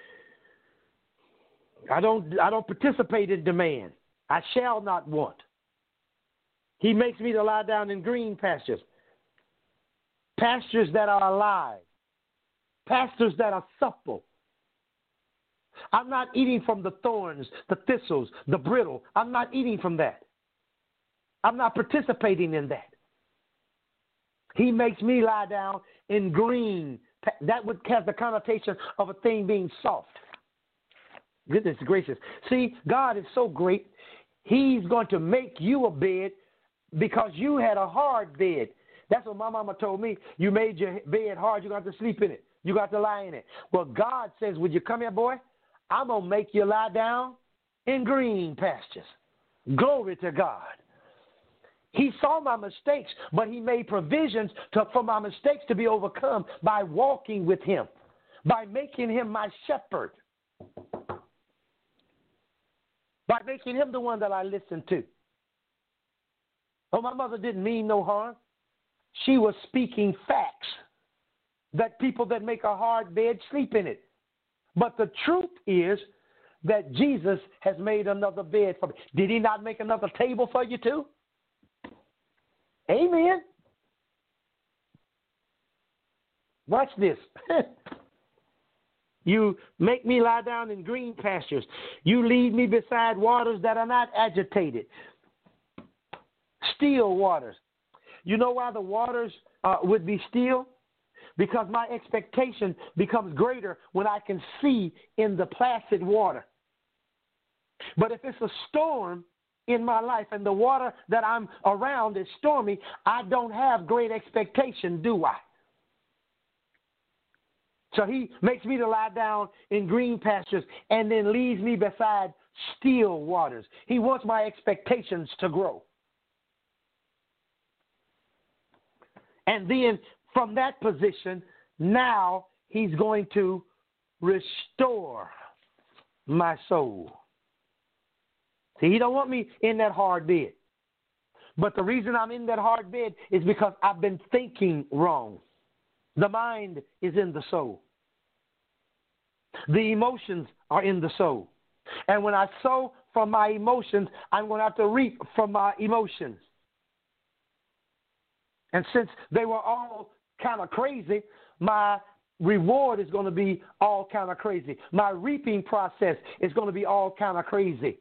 I don't, I don't participate in demand. I shall not want. He makes me to lie down in green pastures. Pastures that are alive. Pastures that are supple. I'm not eating from the thorns, the thistles, the brittle. I'm not eating from that. I'm not participating in that. He makes me lie down in green. That would have the connotation of a thing being soft. Goodness gracious. See, God is so great. He's going to make you a bed because you had a hard bed. That's what my mama told me. You made your bed hard. You got to sleep in it. You got to lie in it. Well, God says, would you come here, boy? I'm going to make you lie down in green pastures. Glory to God. He saw my mistakes, but he made provisions to, for my mistakes to be overcome by walking with him, by making him my shepherd, by making him the one that I listen to. Oh, my mother didn't mean no harm. She was speaking facts that people that make a hard bed sleep in it. But the truth is that Jesus has made another bed for me. Did he not make another table for you too? Amen. Watch this. You make me lie down in green pastures. You lead me beside waters that are not agitated. Still waters. You know why the waters uh, would be still? Because my expectation becomes greater when I can see in the placid water. But if it's a storm in my life and the water that I'm around is stormy, I don't have great expectation, do I? So he makes me to lie down in green pastures and then leads me beside still waters. He wants my expectations to grow. And then from that position, now he's going to restore my soul. See, he don't want me in that hard bed. But the reason I'm in that hard bed is because I've been thinking wrong. The mind is in the soul. The emotions are in the soul. And when I sow from my emotions, I'm going to have to reap from my emotions. And since they were all kind of crazy, my reward is going to be all kind of crazy. My reaping process is going to be all kind of crazy.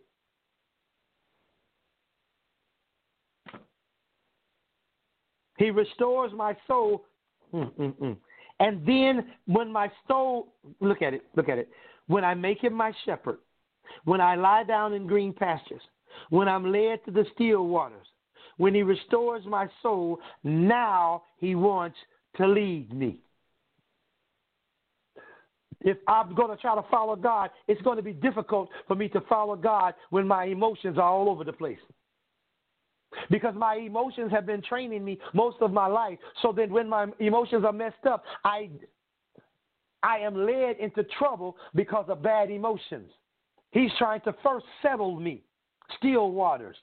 He restores my soul. Mm-mm-mm. And then when my soul, look at it, look at it. When I make him my shepherd, when I lie down in green pastures, when I'm led to the still waters, when he restores my soul, now he wants to lead me. If I'm going to try to follow God, it's going to be difficult for me to follow God when my emotions are all over the place. Because my emotions have been training me most of my life. So then when my emotions are messed up, I, I am led into trouble because of bad emotions. He's trying to first settle me. Still waters.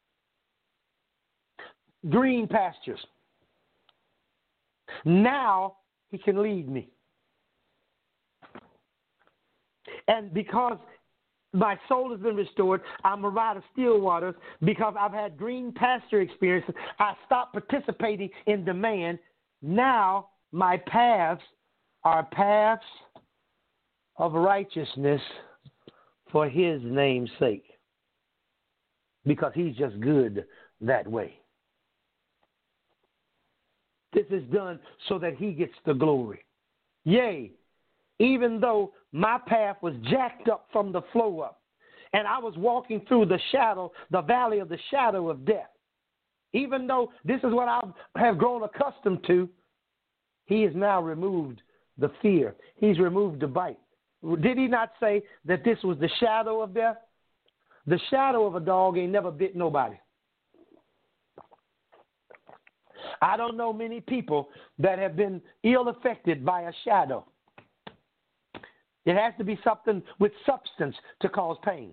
Green pastures. Now he can lead me. And because My soul has been restored. I'm a ride of still waters because I've had green pasture experiences. I stopped participating in demand. Now my paths are paths of righteousness for his name's sake, because he's just good that way. This is done so that he gets the glory. Yea, even though my path was jacked up from the flow up, and I was walking through the shadow, the valley of the shadow of death, even though this is what I have grown accustomed to, he has now removed the fear. He's removed the bite. Did he not say that this was the shadow of death? The shadow of a dog ain't never bit nobody. I don't know many people that have been ill affected by a shadow. It has to be something with substance to cause pain.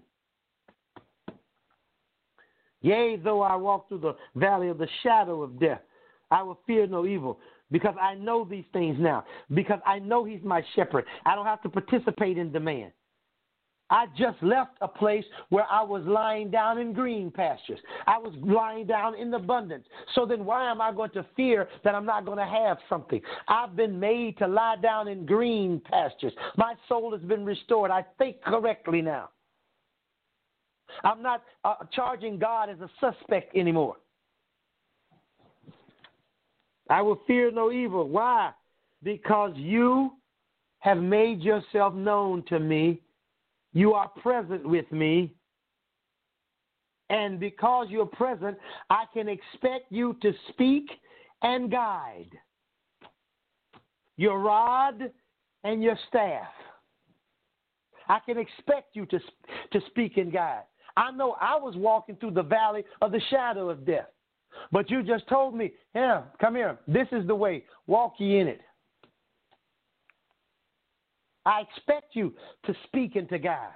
Yea, though I walk through the valley of the shadow of death, I will fear no evil, because I know these things now, because I know he's my shepherd. I don't have to participate in demand. I just left a place where I was lying down in green pastures. I was lying down in abundance. So then why am I going to fear that I'm not going to have something? I've been made to lie down in green pastures. My soul has been restored. I think correctly now. I'm not uh, charging God as a suspect anymore. I will fear no evil. Why? Because you have made yourself known to me. You are present with me. And because you're present, I can expect you to speak and guide. Your rod and your staff. I can expect you to, to speak and guide. I know I was walking through the valley of the shadow of death. But you just told me, here, come here. This is the way. Walk ye in it. I expect you to speak and to guide.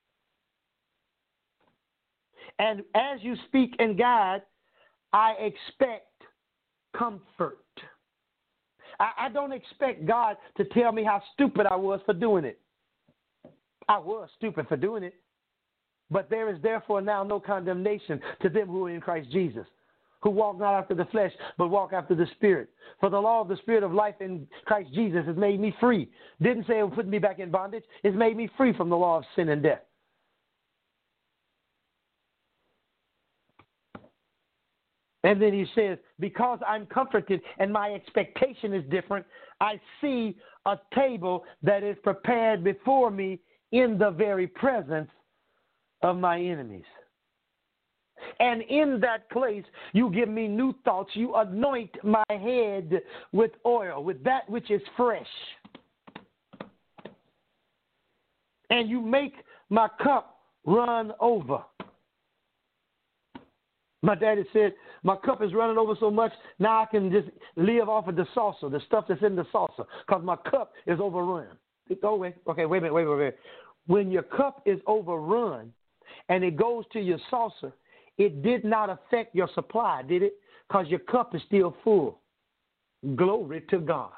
And as you speak and guide, I expect comfort. I, I don't expect God to tell me how stupid I was for doing it. I was stupid for doing it. But there is therefore now no condemnation to them who are in Christ Jesus, who walk not after the flesh, but walk after the Spirit. For the law of the Spirit of life in Christ Jesus has made me free. Didn't say it would put me back in bondage. It's made me free from the law of sin and death. And then he says, because I'm comforted and my expectation is different, I see a table that is prepared before me in the very presence of my enemies. And in that place, you give me new thoughts. You anoint my head with oil, with that which is fresh. And you make my cup run over. My daddy said, my cup is running over so much, now I can just live off of the saucer, the stuff that's in the saucer, because my cup is overrun. Oh, wait, okay, wait a minute, wait, wait, wait. When your cup is overrun and it goes to your saucer, it did not affect your supply, did it? Because your cup is still full. Glory to God.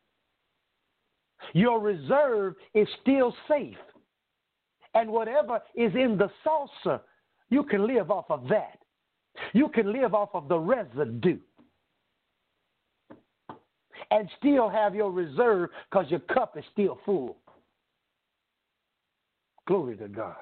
Your reserve is still safe. And whatever is in the saucer, you can live off of that. You can live off of the residue and still have your reserve because your cup is still full. Glory to God.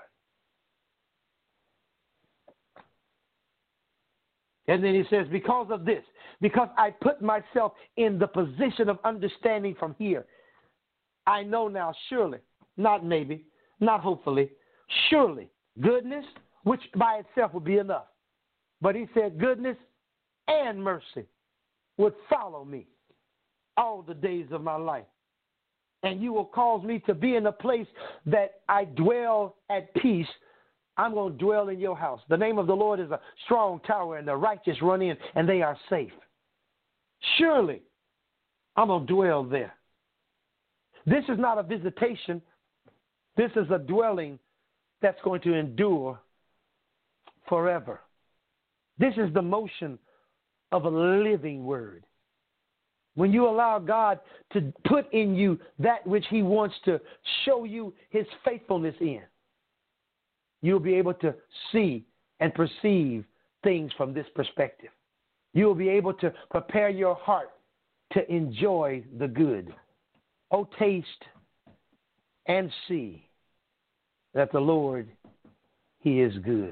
And then he says, because of this, because I put myself in the position of understanding from here, I know now surely, not maybe, not hopefully, surely goodness, which by itself would be enough. But he said goodness and mercy would follow me all the days of my life. And you will cause me to be in a place that I dwell at peace. I'm going to dwell in your house. The name of the Lord is a strong tower, and the righteous run in, and they are safe. Surely, I'm going to dwell there. This is not a visitation. This is a dwelling that's going to endure forever. This is the motion of a living word. When you allow God to put in you that which he wants to show you his faithfulness in, you'll be able to see and perceive things from this perspective. You'll be able to prepare your heart to enjoy the good. Oh, taste and see that the Lord, He is good.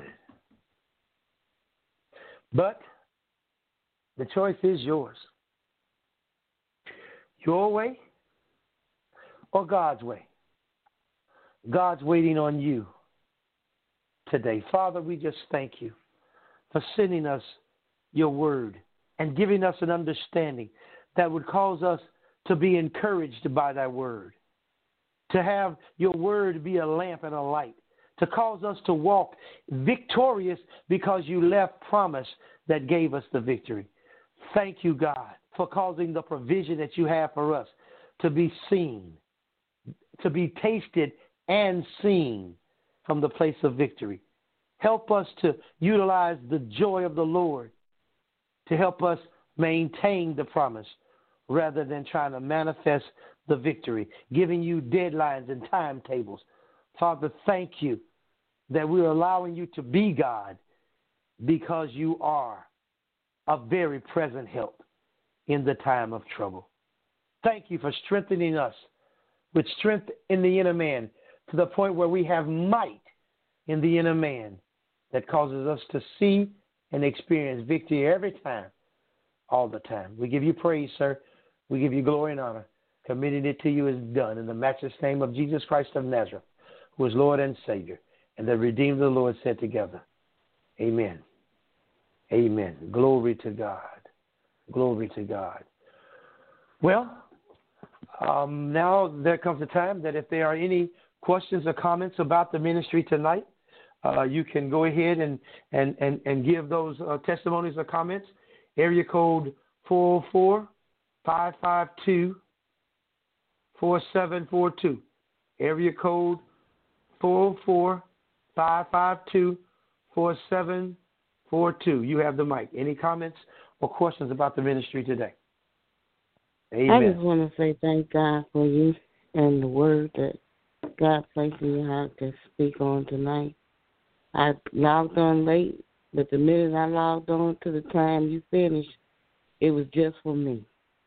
But the choice is yours. Your way or God's way. God's waiting on you today. Father, we just thank you for sending us your word and giving us an understanding that would cause us to be encouraged by thy word, to have your word be a lamp and a light, to cause us to walk victorious because you left promise that gave us the victory. Thank you, God, for causing the provision that you have for us to be seen, to be tasted and seen from the place of victory. Help us to utilize the joy of the Lord to help us maintain the promise rather than trying to manifest the victory, giving you deadlines and timetables. Father, thank you that we're allowing you to be God because you are a very present help in the time of trouble. Thank you for strengthening us with strength in the inner man to the point where we have might in the inner man that causes us to see and experience victory every time, all the time. We give you praise, sir. We give you glory and honor. Committing it to you is done in the matchless name of Jesus Christ of Nazareth, who is Lord and Savior, and the redeemed of the Lord said together, amen. Amen. Glory to God. Glory to God. Well, um, now there comes a time that if there are any questions or comments about the ministry tonight, uh, you can go ahead and, and, and, and give those uh, testimonies or comments. Area code four oh four, five five two, four seven four two. Area code four oh four, five five two, four seven four two. You have the mic. Any comments or questions about the ministry today? Amen. I just want to say thank God for you and the word that God placed in your heart to speak on tonight. I logged on late, but the minute I logged on to the time you finished, it was just for me.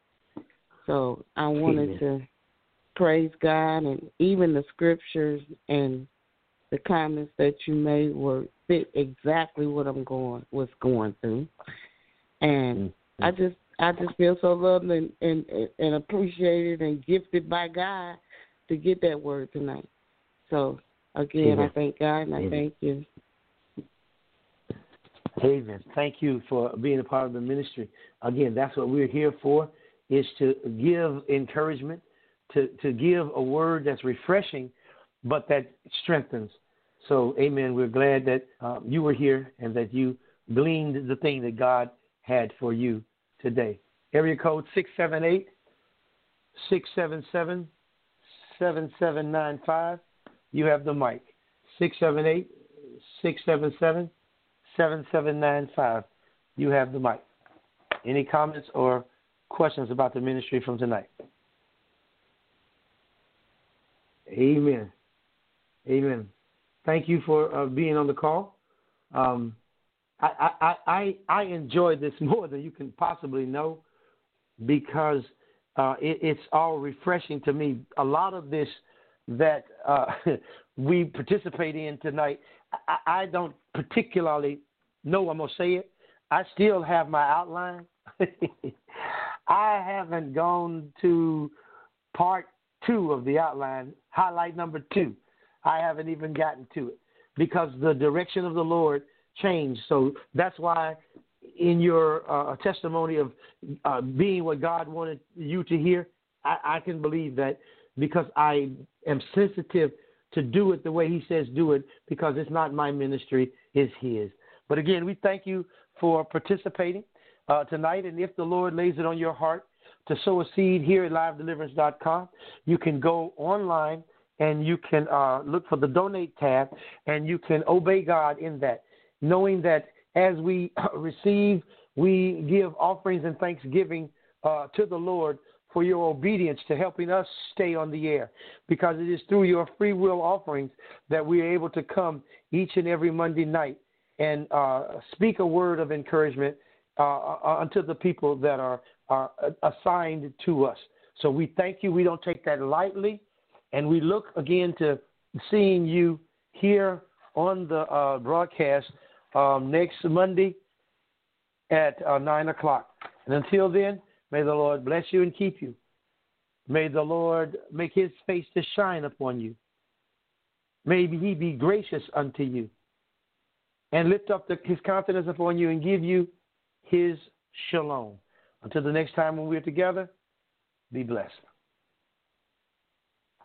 So I wanted Amen. to praise God, and even the scriptures and the comments that you made were fit exactly what I'm going was going through. And mm-hmm. I just I just feel so loved and, and, and appreciated and gifted by God to get that word tonight. So, again, Amen. I thank God and I Amen. thank you. Amen. Thank you for being a part of the ministry. Again, that's what we're here for, is to give encouragement, to, to give a word that's refreshing, but that strengthens. So, amen, we're glad that uh, you were here and that you gleaned the thing that God had for you today. Area code six seven eight, six seven seven, seven seven nine five. You have the mic. six seven eight, six seven seven, seven seven nine five. You have the mic. Any comments or questions about the ministry from tonight? Amen. Amen. Thank you for uh, being on the call. Um, I, I, I, I enjoy this more than you can possibly know because uh, it, it's all refreshing to me. A lot of this that uh, we participate in tonight, I, I don't particularly know I'm going to say it. I still have my outline. I haven't gone to part two of the outline, highlight number two. I haven't even gotten to it because the direction of the Lord changed. So that's why in your uh, testimony of uh, being what God wanted you to hear, I, I can believe that because I am sensitive to do it the way he says do it, because it's not my ministry, it's his. But again, we thank you for participating uh, tonight. And if the Lord lays it on your heart to sow a seed here at live deliverance dot com, you can go online and you can uh, look for the donate tab, and you can obey God in that, knowing that as we receive, we give offerings and thanksgiving uh, to the Lord for your obedience to helping us stay on the air, because it is through your free will offerings that we are able to come each and every Monday night and uh, speak a word of encouragement uh, unto the people that are, are assigned to us. So we thank you. We don't take that lightly. And we look again to seeing you here on the uh, broadcast um, next Monday at uh, nine o'clock. And until then, may the Lord bless you and keep you. May the Lord make his face to shine upon you. May he be gracious unto you and lift up the, his countenance upon you and give you his shalom. Until the next time when we're together, be blessed.